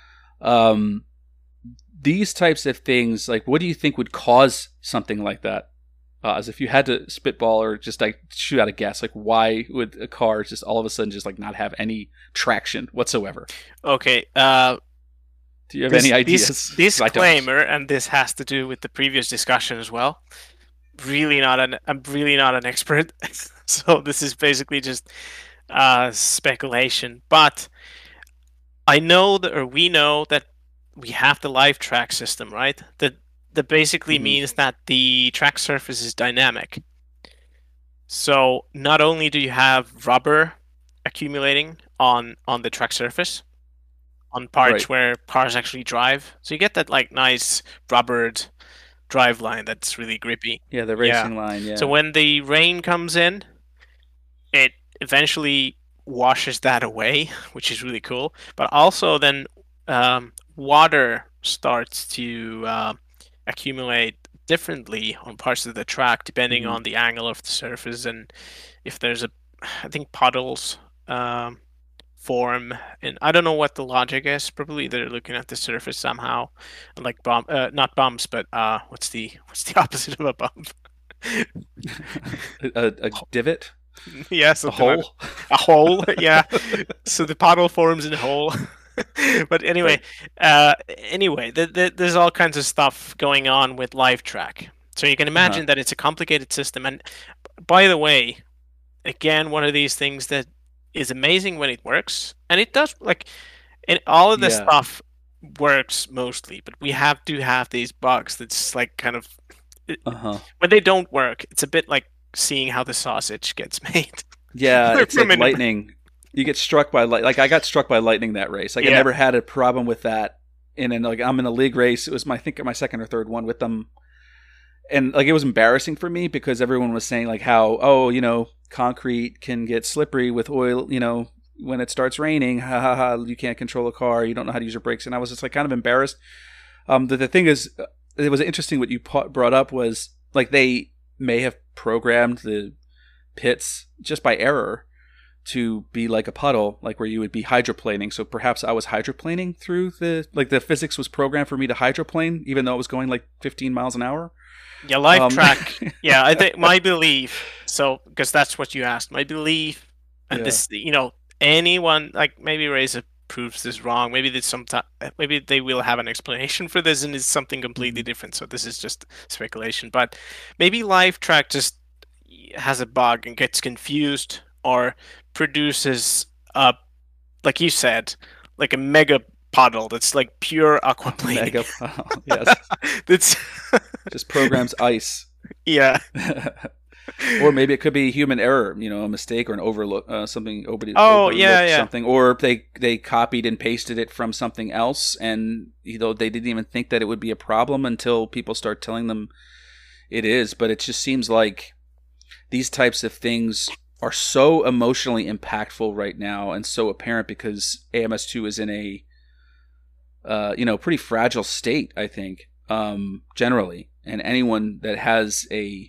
Speaker 1: These types of things, like, what do you think would cause something like that? As if you had to spitball or just like shoot out a guess, like why would a car just all of a sudden just like not have any traction whatsoever?
Speaker 2: Okay.
Speaker 1: Do you have any ideas?
Speaker 2: Disclaimer, and this has to do with the previous discussion as well. I'm really not an expert, so this is basically just speculation. But we know that we have the live track system, right? That basically means that the track surface is dynamic. So not only do you have rubber accumulating on the track surface, on parts where cars actually drive, so you get that like nice rubbered drive line that's really grippy.
Speaker 1: Yeah, the racing line. Yeah.
Speaker 2: So when the rain comes in, it eventually washes that away, which is really cool. But also then water starts to accumulate differently on parts of the track depending on the angle of the surface, and if there's I think puddles form, and I don't know what the logic is. Probably they're looking at the surface somehow, like not bumps, but what's the opposite of a bump?
Speaker 1: a divot.
Speaker 2: Yes,
Speaker 1: a hole.
Speaker 2: A hole. Yeah. So the puddle forms in a hole. But anyway, there's all kinds of stuff going on with live track. So you can imagine that it's a complicated system. And by the way, again, one of these things that is amazing when it works, and it does. Like, all of this stuff works mostly, but we do have these bugs that's like kind of when they don't work, it's a bit like seeing how the sausage gets made.
Speaker 1: Yeah, it's like lightning. You get struck by like I got struck by lightning that race. Like I never had a problem with that. And then like I'm in a league race. It was I think my second or third one with them. And like it was embarrassing for me because everyone was saying like how concrete can get slippery with oil, when it starts raining. You can't control a car. You don't know how to use your brakes. And I was just like kind of embarrassed. The thing is, it was interesting what you brought up was like they may have programmed the pits just by error to be like a puddle, like where you would be hydroplaning. So perhaps I was hydroplaning through the physics was programmed for me to hydroplane, even though it was going like 15 miles an hour.
Speaker 2: Yeah, live track. Yeah, I think my belief. So because that's what you asked, my belief, and this, anyone like maybe raise a proves this wrong. Maybe maybe they will have an explanation for this, and it's something completely different. So this is just speculation. But maybe LiveTrack just has a bug and gets confused, or produces like you said, like a mega puddle that's like pure aquaplane.
Speaker 1: Mega puddle, yes.
Speaker 2: That's
Speaker 1: just programs ice.
Speaker 2: Yeah.
Speaker 1: Or maybe it could be human error, a mistake or an overlook, something overlooked something, or they copied and pasted it from something else, and they didn't even think that it would be a problem until people start telling them it is. But it just seems like these types of things are so emotionally impactful right now and so apparent because AMS2 is in a pretty fragile state, I think, generally, and anyone that has a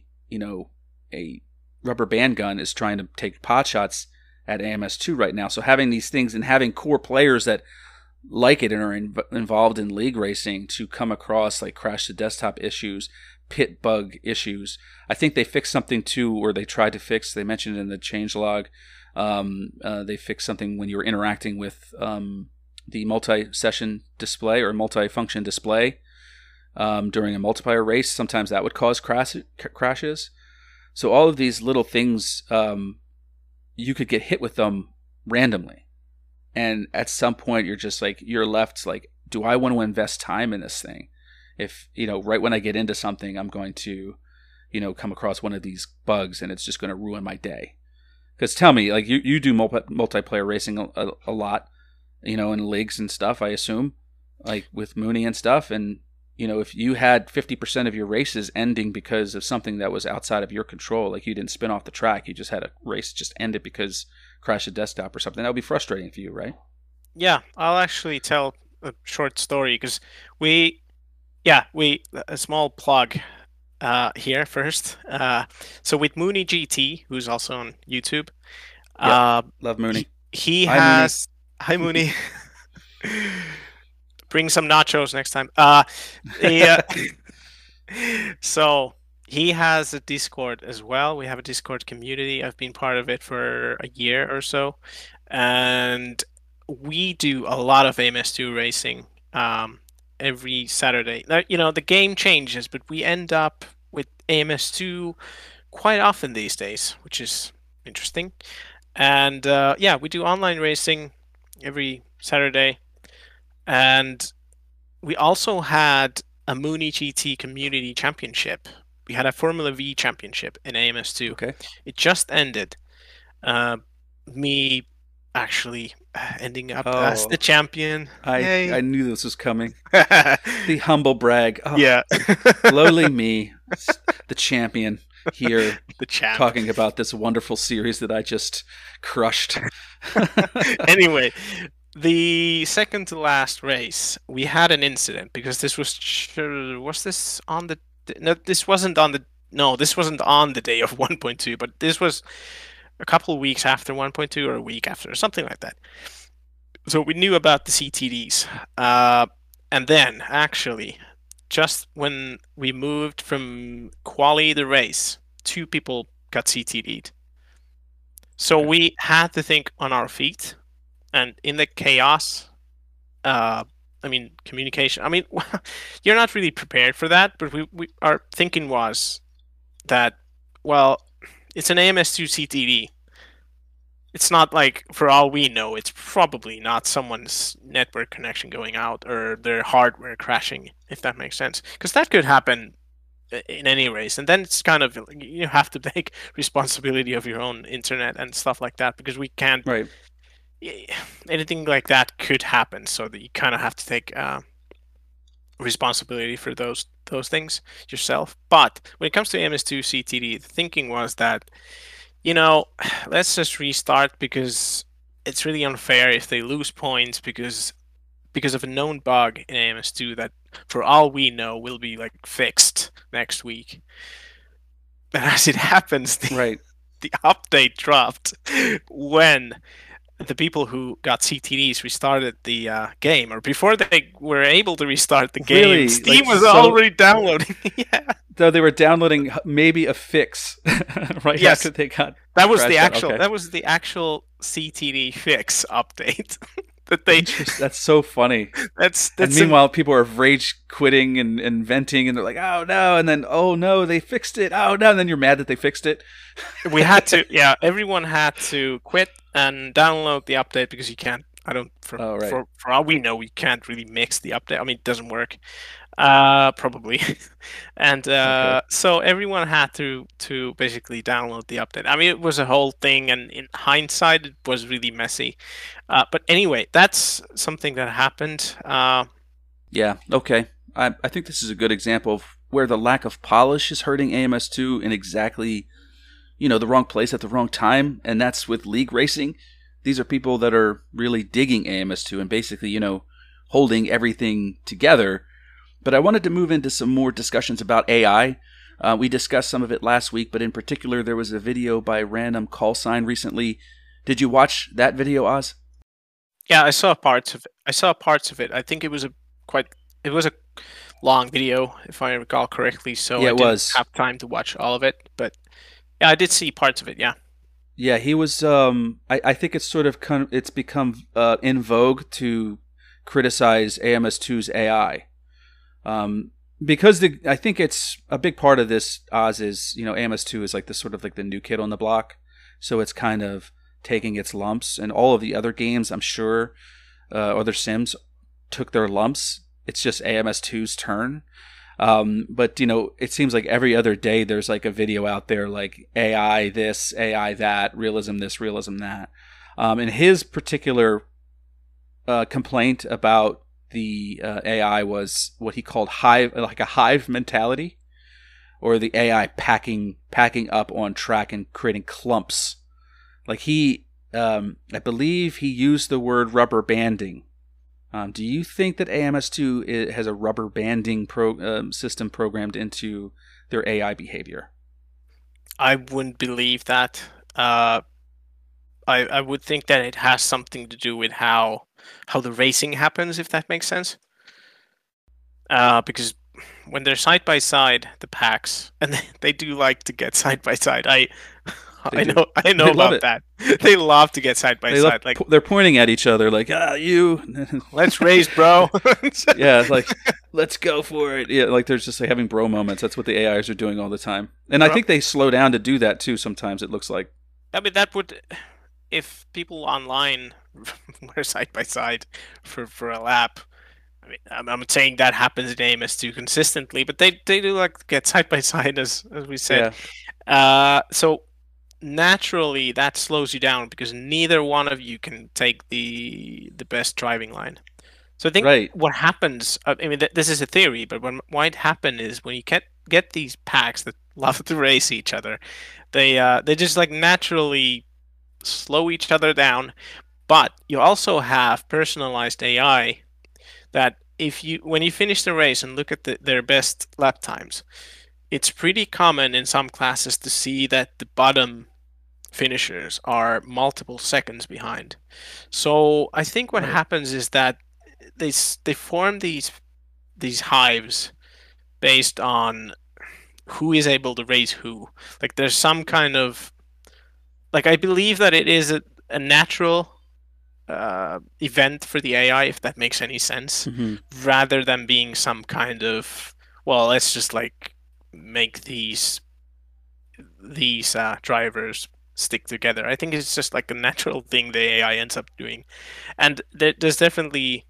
Speaker 1: rubber band gun is trying to take pot shots at AMS2 right now. So having these things and having core players that like it and are involved in league racing to come across like crash to desktop issues, pit bug issues. I think they fixed something too, or they tried to fix, they mentioned it in the changelog. They fixed something when you were interacting with the multi-session display or multi-function display during a multiplayer race. Sometimes that would cause crashes. So all of these little things, you could get hit with them randomly. And at some point you're left like, do I want to invest time in this thing? If, right when I get into something, I'm going to, come across one of these bugs and it's just going to ruin my day. Because tell me, like you do multiplayer racing a lot, in leagues and stuff, I assume, like with Mooney and stuff. And, if you had 50% of your races ending because of something that was outside of your control, like you didn't spin off the track, you just had a race just ended because crash a desktop or something, that would be frustrating for you, right?
Speaker 2: Yeah, I'll actually tell a short story because a small plug here first. So with Mooney GT, who's also on YouTube.
Speaker 1: Love Mooney.
Speaker 2: He has... Hi, Mooney. Bring some nachos next time. So he has a Discord as well. We have a Discord community. I've been part of it for a year or so. And we do a lot of AMS2 racing every Saturday. Now, the game changes, but we end up with AMS2 quite often these days, which is interesting. And we do online racing every Saturday. And we also had a Mooney GT Community Championship. We had a Formula V Championship in AMS2.
Speaker 1: Okay.
Speaker 2: It just ended. Me actually ending up as the champion.
Speaker 1: I knew this was coming. The humble brag. Oh, yeah. Lowly me, the champion here, talking about this wonderful series that I just crushed.
Speaker 2: Anyway, the second to last race, we had an incident because this this on the... No, this wasn't on the... No, this wasn't on the day of 1.2, but this was a couple of weeks after 1.2 or a week after or something like that. So we knew about the CTDs. And then, actually, just when we moved from quali the race, 2 people got CTD'd. So we had to think on our feet. And in the chaos, communication. You're not really prepared for that, but our thinking was that, well, it's an AMS2 CTD. It's not like, for all we know, it's probably not someone's network connection going out or their hardware crashing, if that makes sense. Because that could happen in any race. And then it's kind of, you have to take responsibility of your own internet and stuff like that, because we can't...
Speaker 1: Right.
Speaker 2: Anything like that could happen, so that you kind of have to take responsibility for those things yourself. But when it comes to AMS2 CTD, the thinking was that, let's just restart, because it's really unfair if they lose points because of a known bug in AMS2 that, for all we know, will be like fixed next week. And as it happens, the update dropped when the people who got CTDs restarted the game, or before they were able to restart the game.
Speaker 1: Really?
Speaker 2: Steam was already downloading. Yeah.
Speaker 1: So they were downloading maybe a fix, right?
Speaker 2: Yes.
Speaker 1: After they got
Speaker 2: that was the actual CTD fix update. that they.
Speaker 1: That's so funny.
Speaker 2: That's
Speaker 1: and meanwhile, people are rage quitting and venting, and they're like, "Oh no!" And then, "Oh no, they fixed it." Oh no! And then you're mad that they fixed it.
Speaker 2: We had to, yeah. Everyone had to quit and download the update because you can't. I don't. For all we know, we can't really mix the update. I mean, it doesn't work. Probably. And so everyone had to basically download the update. I mean, it was a whole thing, and in hindsight, it was really messy. But anyway, that's something that happened.
Speaker 1: Yeah. Okay. I think this is a good example of where the lack of polish is hurting AMS2 in exactly, the wrong place at the wrong time, and that's with league racing. These are people that are really digging AMS2 and basically, holding everything together. But I wanted to move into some more discussions about AI. We discussed some of it last week, but in particular, there was a video by Random Call Sign recently. Did you watch that video, Oz?
Speaker 2: Yeah, I saw parts of it. I think it was a long video, if I recall correctly. So yeah, I didn't have time to watch all of it, but yeah, I did see parts of it. Yeah.
Speaker 1: Yeah, he was. I think it's sort of it's become in vogue to criticize AMS2's AI. Because I think it's a big part of this, Oz, is, AMS2 is like the sort of like the new kid on the block. So it's kind of taking its lumps, and all of the other games, I'm sure, other sims took their lumps. It's just AMS2's turn. But it seems like every other day there's like a video out there like AI this, AI that, realism this, realism that. And his particular complaint about the AI was what he called a hive mentality, or the AI packing up on track and creating clumps. Like I believe he used the word rubber banding. Do you think that AMS2 has a rubber banding system programmed into their AI behavior?
Speaker 2: I wouldn't believe that. I would think that it has something to do with how the racing happens, if that makes sense. Because when they're side by side, the packs, and they do like to get side by side. I know about that. They love to get side by side. Like
Speaker 1: they're pointing at each other, like you.
Speaker 2: Let's race, bro.
Speaker 1: Yeah, like let's go for it. Yeah, like there's just like having bro moments. That's what the AIs are doing all the time, and I think they slow down to do that too. Sometimes it looks like.
Speaker 2: I mean, that would, if people online were side by side for a lap. I mean, I'm not saying that happens in AMS2 consistently, but they do like to get side by side, as we said. Yeah. So naturally that slows you down because neither one of you can take the best driving line. So I think what happens, I mean, this is a theory, but what might happen is when you get these packs that love to race each other, they just like naturally slow each other down. But you also have personalized AI that when you finish the race and look at their best lap times, it's pretty common in some classes to see that the bottom finishers are multiple seconds behind. So I think what happens is that they form these hives based on who is able to race who. Like there's some kind of, like, I believe that it is a natural event for the AI, if that makes any sense, rather than being some kind of, well, let's just like make these drivers stick together. I think it's just like a natural thing the AI ends up doing, and there's definitely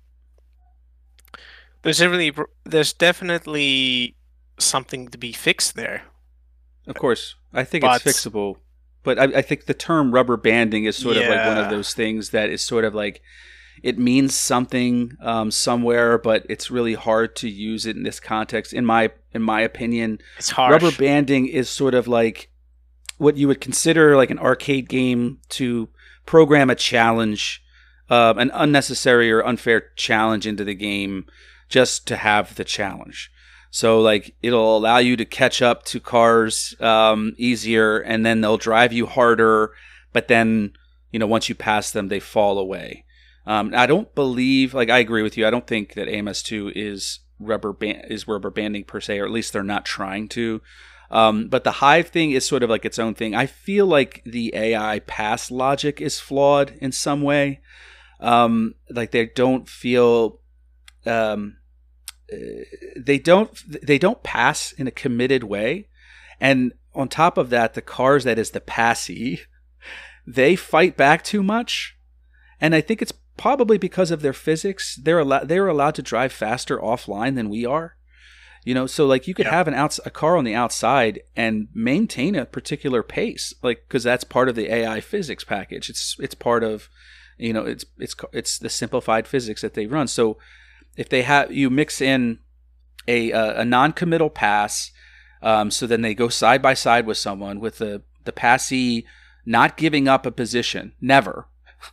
Speaker 2: something to be fixed there.
Speaker 1: Of course, I think it's fixable. But I think the term rubber banding is sort of like one of those things that is sort of like, it means something somewhere, but it's really hard to use it in this context. In my opinion,
Speaker 2: it's harsh.
Speaker 1: Rubber banding is sort of like what you would consider like an arcade game to program a challenge, an unnecessary or unfair challenge into the game just to have the challenge. So like it'll allow you to catch up to cars easier, and then they'll drive you harder. But then, once you pass them, they fall away. I don't believe, like, I agree with you. I don't think that AMS2 is rubber banding per se, or at least they're not trying to. But the hive thing is sort of like its own thing. I feel like the AI pass logic is flawed in some way. Like they don't feel um, they don't pass in a committed way, and on top of that, the cars that is the passee, they fight back too much, and I think it's probably because of their physics. They're allowed to drive faster offline than we are. So like you could have a car on the outside and maintain a particular pace, like because that's part of the AI physics package. It's part of, it's the simplified physics that they run. So if you mix in a non-committal pass, so then they go side by side with someone with the passee not giving up a position, never.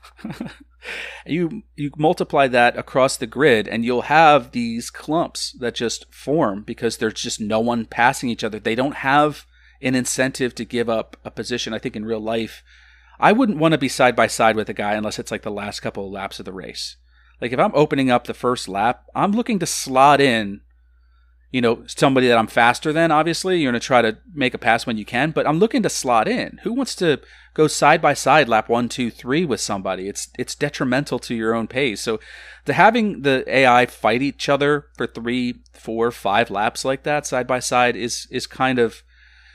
Speaker 1: You multiply that across the grid and you'll have these clumps that just form because there's just no one passing each other. They don't have an incentive to give up a position. I think in real life, I wouldn't want to be side by side with a guy unless it's like the last couple of laps of the race. Like if I'm opening up the first lap, I'm looking to slot in, somebody that I'm faster than. Obviously, you're going to try to make a pass when you can, but I'm looking to slot in. Who wants to go side by side lap 1, 2, 3 with somebody? It's detrimental to your own pace. So having the AI fight each other for 3, 4, 5 laps like that side by side is kind of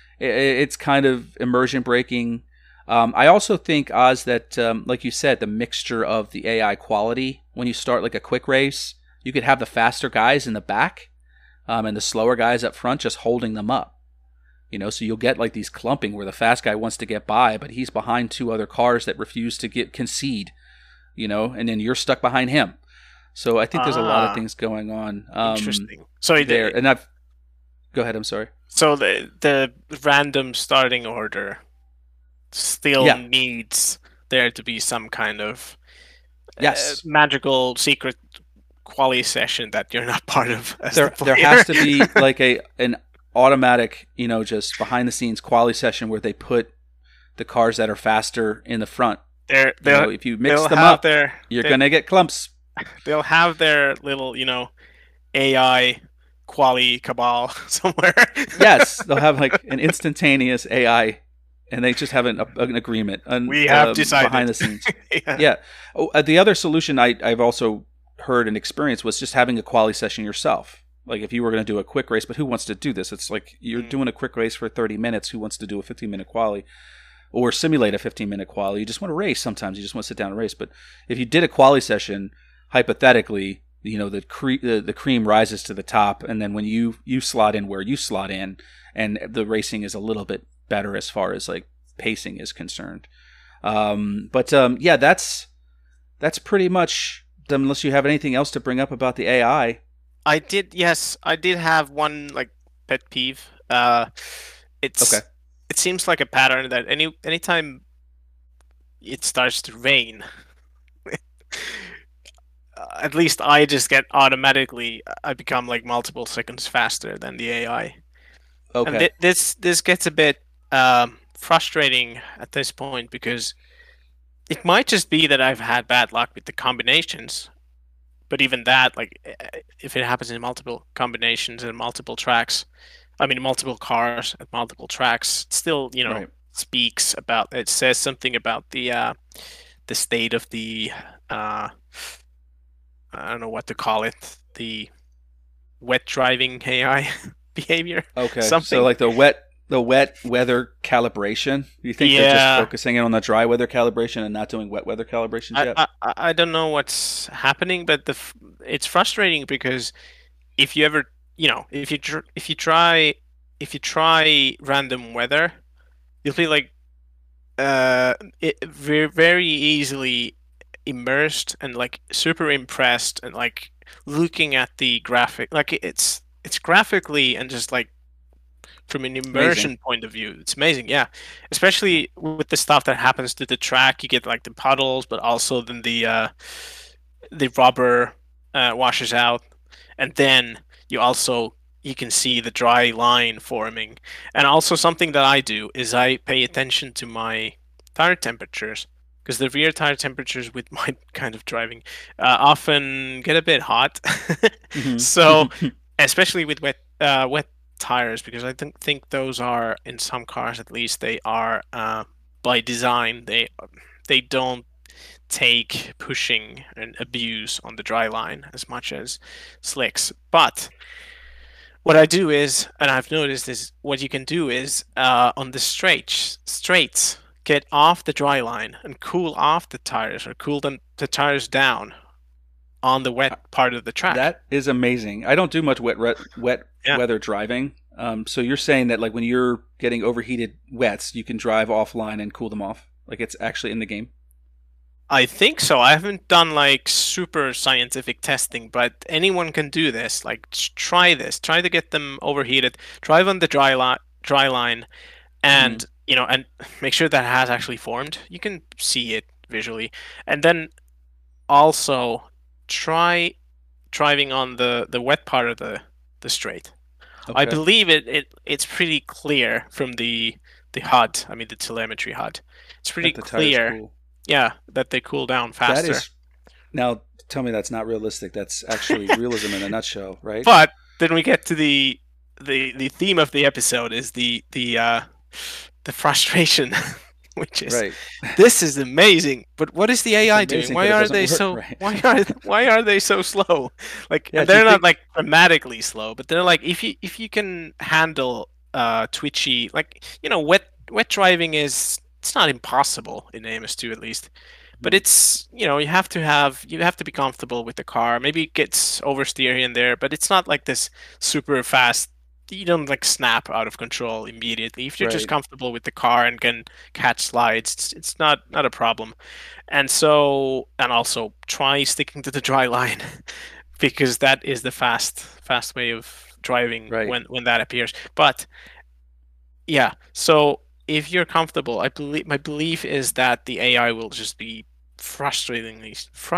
Speaker 1: immersion breaking. I also think, Oz, that like you said, the mixture of the AI quality when you start like a quick race, you could have the faster guys in the back. And the slower guys up front just holding them up. So you'll get like these clumping where the fast guy wants to get by, but he's behind 2 other cars that refuse to concede, and then you're stuck behind him. So I think there's a lot of things going on.
Speaker 2: Interesting. So
Speaker 1: go ahead. I'm sorry.
Speaker 2: So the random starting order still needs there to be some kind of magical secret quali session that you're not part of.
Speaker 1: There has to be like an automatic, just behind the scenes quali session where they put the cars that are faster in the front. If you mix them up, you're gonna get clumps.
Speaker 2: They'll have their little, AI quali cabal somewhere.
Speaker 1: Yes, they'll have like an instantaneous AI, and they just have an agreement.
Speaker 2: We have decided
Speaker 1: behind the scenes. Yeah. Oh, the other solution I've also heard and experienced was just having a quali session yourself. Like if you were going to do a quick race, but who wants to do this? It's like you're doing a quick race for 30 minutes. Who wants to do a 15-minute quali or simulate a 15-minute quali? You just want to race. Sometimes you just want to sit down and race. But if you did a quali session, hypothetically, the cream rises to the top, and then when you slot in where you slot in, and the racing is a little bit better as far as like pacing is concerned. That's pretty much. Unless you have anything else to bring up about the AI.
Speaker 2: I did have one like pet peeve. It seems like a pattern that anytime it starts to rain, at least I just get I become like multiple seconds faster than the AI.
Speaker 1: Okay.
Speaker 2: And this gets a bit frustrating at this point because it might just be that I've had bad luck with the combinations, but even that, like, if it happens in multiple combinations and multiple tracks, multiple cars at multiple tracks, it still, speaks about. It says something about the state of the I don't know what to call it, the wet driving AI behavior.
Speaker 1: Okay,
Speaker 2: something.
Speaker 1: So like the wet weather calibration. You think they're just focusing in on the dry weather calibration and not doing wet weather calibrations yet?
Speaker 2: I don't know what's happening, but it's frustrating because if you ever, if you try random weather, you'll be like very easily immersed and like super impressed and like looking at the graphic, like it's graphically and just like from an immersion point of view, it's amazing. Yeah, especially with the stuff that happens to the track, you get like the puddles, but also then the rubber washes out, and then you can see the dry line forming. And also something that I do is I pay attention to my tire temperatures, because the rear tire temperatures with my kind of driving often get a bit hot. Mm-hmm. So especially with wet tires, because I think those are, in some cars at least, they are by design, they don't take pushing and abuse on the dry line as much as slicks. But what I do is, and I've noticed is, what you can do is on the straights, get off the dry line and cool off the tires, or cool the tires down on the wet part of the track.
Speaker 1: That is amazing. I don't do much wet weather driving. So you're saying that like when you're getting overheated wets, you can drive offline and cool them off? Like it's actually in the game?
Speaker 2: I think so. I haven't done like super scientific testing, but anyone can do this. Like try this. Try to get them overheated. Drive on the dry line, and and make sure that it has actually formed. You can see it visually, and then also try driving on the wet part of the straight. Okay. I believe it's pretty clear from the HUD. I mean the telemetry HUD. It's pretty clear. Cool. Yeah, that they cool down faster.
Speaker 1: Now, tell me that's not realistic. That's actually realism in a nutshell, right?
Speaker 2: But then we get to the theme of the episode is the frustration, which is right. This is amazing, but what is the AI doing? Why are they so right. why are they so slow? Like they're not like dramatically slow, but they're like if you can handle twitchy, like wet driving is. It's not impossible in MS2 at least, but it's you have to be comfortable with the car. Maybe it gets oversteer here and there, but it's not like this super fast. You don't like snap out of control immediately. If you're just comfortable with the car and can catch slides, it's not a problem. And also try sticking to the dry line because that is the fast way of driving when that appears. But yeah, so. If you're comfortable, my belief is that the AI will just be frustratingly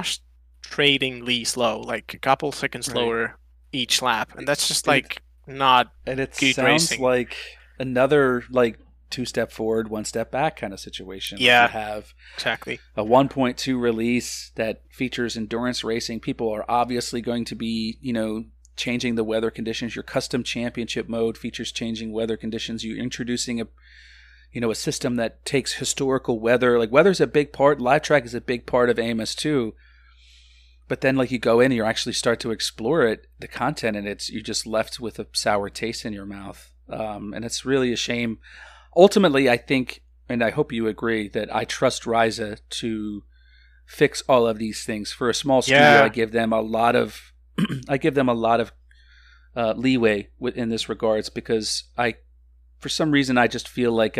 Speaker 2: slow, like a couple seconds slower each lap, and that's just like not.
Speaker 1: And it sounds racing. Like another like 2-step forward, 1-step back kind of situation.
Speaker 2: Yeah,
Speaker 1: you have
Speaker 2: exactly
Speaker 1: a 1.2 release that features endurance racing. People are obviously going to be changing the weather conditions. Your custom championship mode features changing weather conditions. You're introducing a system that takes historical weather. Like weather's a big part. Live track is a big part of AMS2. But then like you go in and you actually start to explore it, the content, and you're just left with a sour taste in your mouth. And it's really a shame. Ultimately, I think, and I hope you agree, that I trust Ryza to fix all of these things. For a small studio, I give them a lot of leeway in this regards because for some reason, I just feel like,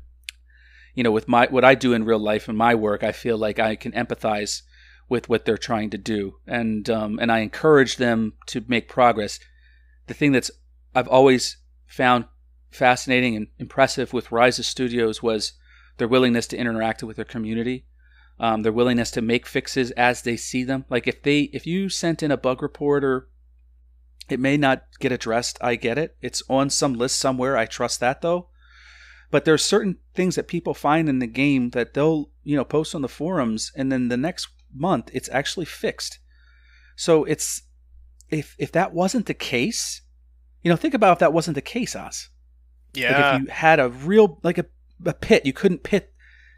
Speaker 1: with what I do in real life and my work, I feel like I can empathize with what they're trying to do, and I encourage them to make progress. The thing I've always found fascinating and impressive with Ryza Studios was their willingness to interact with their community, their willingness to make fixes as they see them. Like if you sent in a bug report or it may not get addressed. I get it. It's on some list somewhere. I trust that though. But there's certain things that people find in the game that they'll, post on the forums, and then the next month it's actually fixed. So it's if that wasn't the case, think about if that wasn't the case, Oz.
Speaker 2: Yeah.
Speaker 1: Like if you had a real a pit, you couldn't pit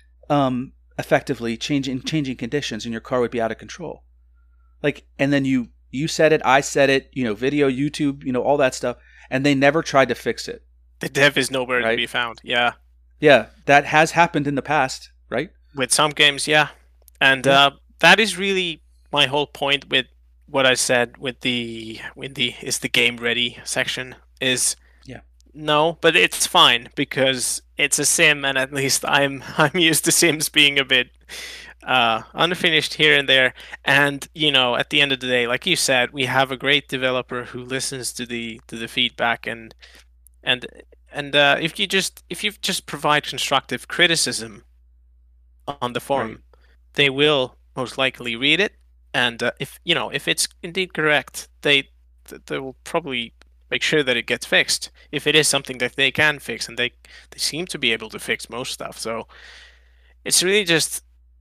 Speaker 1: effectively changing conditions, and your car would be out of control. And then you said it, I said it, video, YouTube, all that stuff, and they never tried to fix it.
Speaker 2: The dev is nowhere to be found. Yeah.
Speaker 1: Yeah, that has happened in the past, right?
Speaker 2: With some games, yeah. And that is really my whole point with what I said with the is the game ready section is no, but it's fine because it's a sim, and at least I'm used to sims being a bit unfinished here and there, and at the end of the day, like you said, we have a great developer who listens to the feedback, and if you just provide constructive criticism on the forum, they will most likely read it, and if it's indeed correct, they will probably make sure that it gets fixed if it is something that they can fix, and they seem to be able to fix most stuff. So it's really just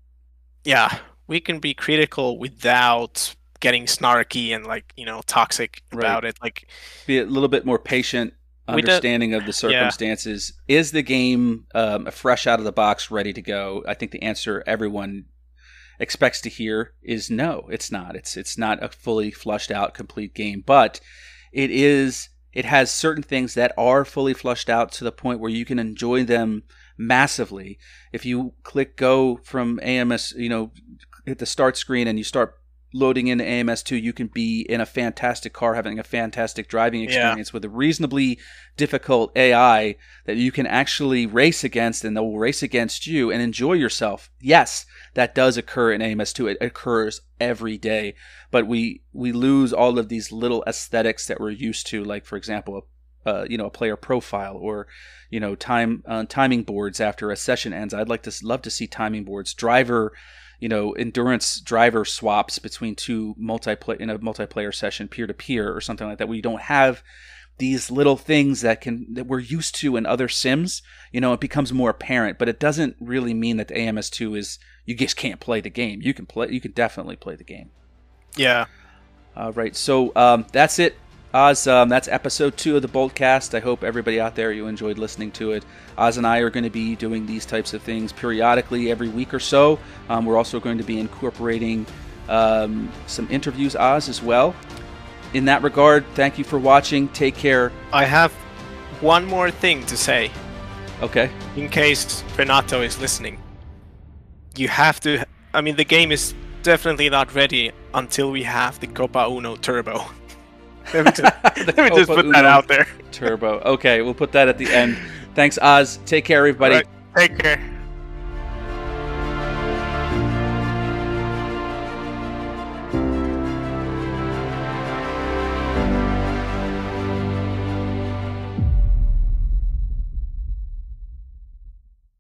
Speaker 2: we can be critical without getting snarky and toxic about it. Like
Speaker 1: be a little bit more patient, understanding of the circumstances. Is the game fresh out of the box, ready to go? I think the answer everyone expects to hear is no, it's not. It's not a fully flushed out, complete game, but it has certain things that are fully flushed out to the point where you can enjoy them massively. If you click go from AMS, hit the start screen and you start loading into AMS2, you can be in a fantastic car having a fantastic driving experience with a reasonably difficult AI that you can actually race against, and they will race against you and enjoy yourself. Yes, that does occur in AMS2. It occurs every day, but we lose all of these little aesthetics that we're used to, like, for example, a player profile, or timing boards after a session ends. I'd love to see timing boards, endurance driver swaps between two in a multiplayer session, peer to peer or something like that, where you don't have these little things that we're used to in other sims. It becomes more apparent, but it doesn't really mean that the AMS2 is you just can't play the game. You can definitely play the game.
Speaker 2: Yeah.
Speaker 1: Right. So that's it. Oz, that's episode 2 of the Boltcast. I hope everybody out there, you enjoyed listening to it. Oz and I are going to be doing these types of things periodically every week or so. We're also going to be incorporating some interviews, Oz, as well. In that regard, thank you for watching. Take care.
Speaker 2: I have one more thing to say.
Speaker 1: Okay.
Speaker 2: In case Renato is listening. You have to... the game is definitely not ready until we have the Copa Uno Turbo. Let me just put that out there.
Speaker 1: Turbo. Okay, we'll put that at the end. Thanks, Oz. Take care, everybody.
Speaker 2: Right. Take care.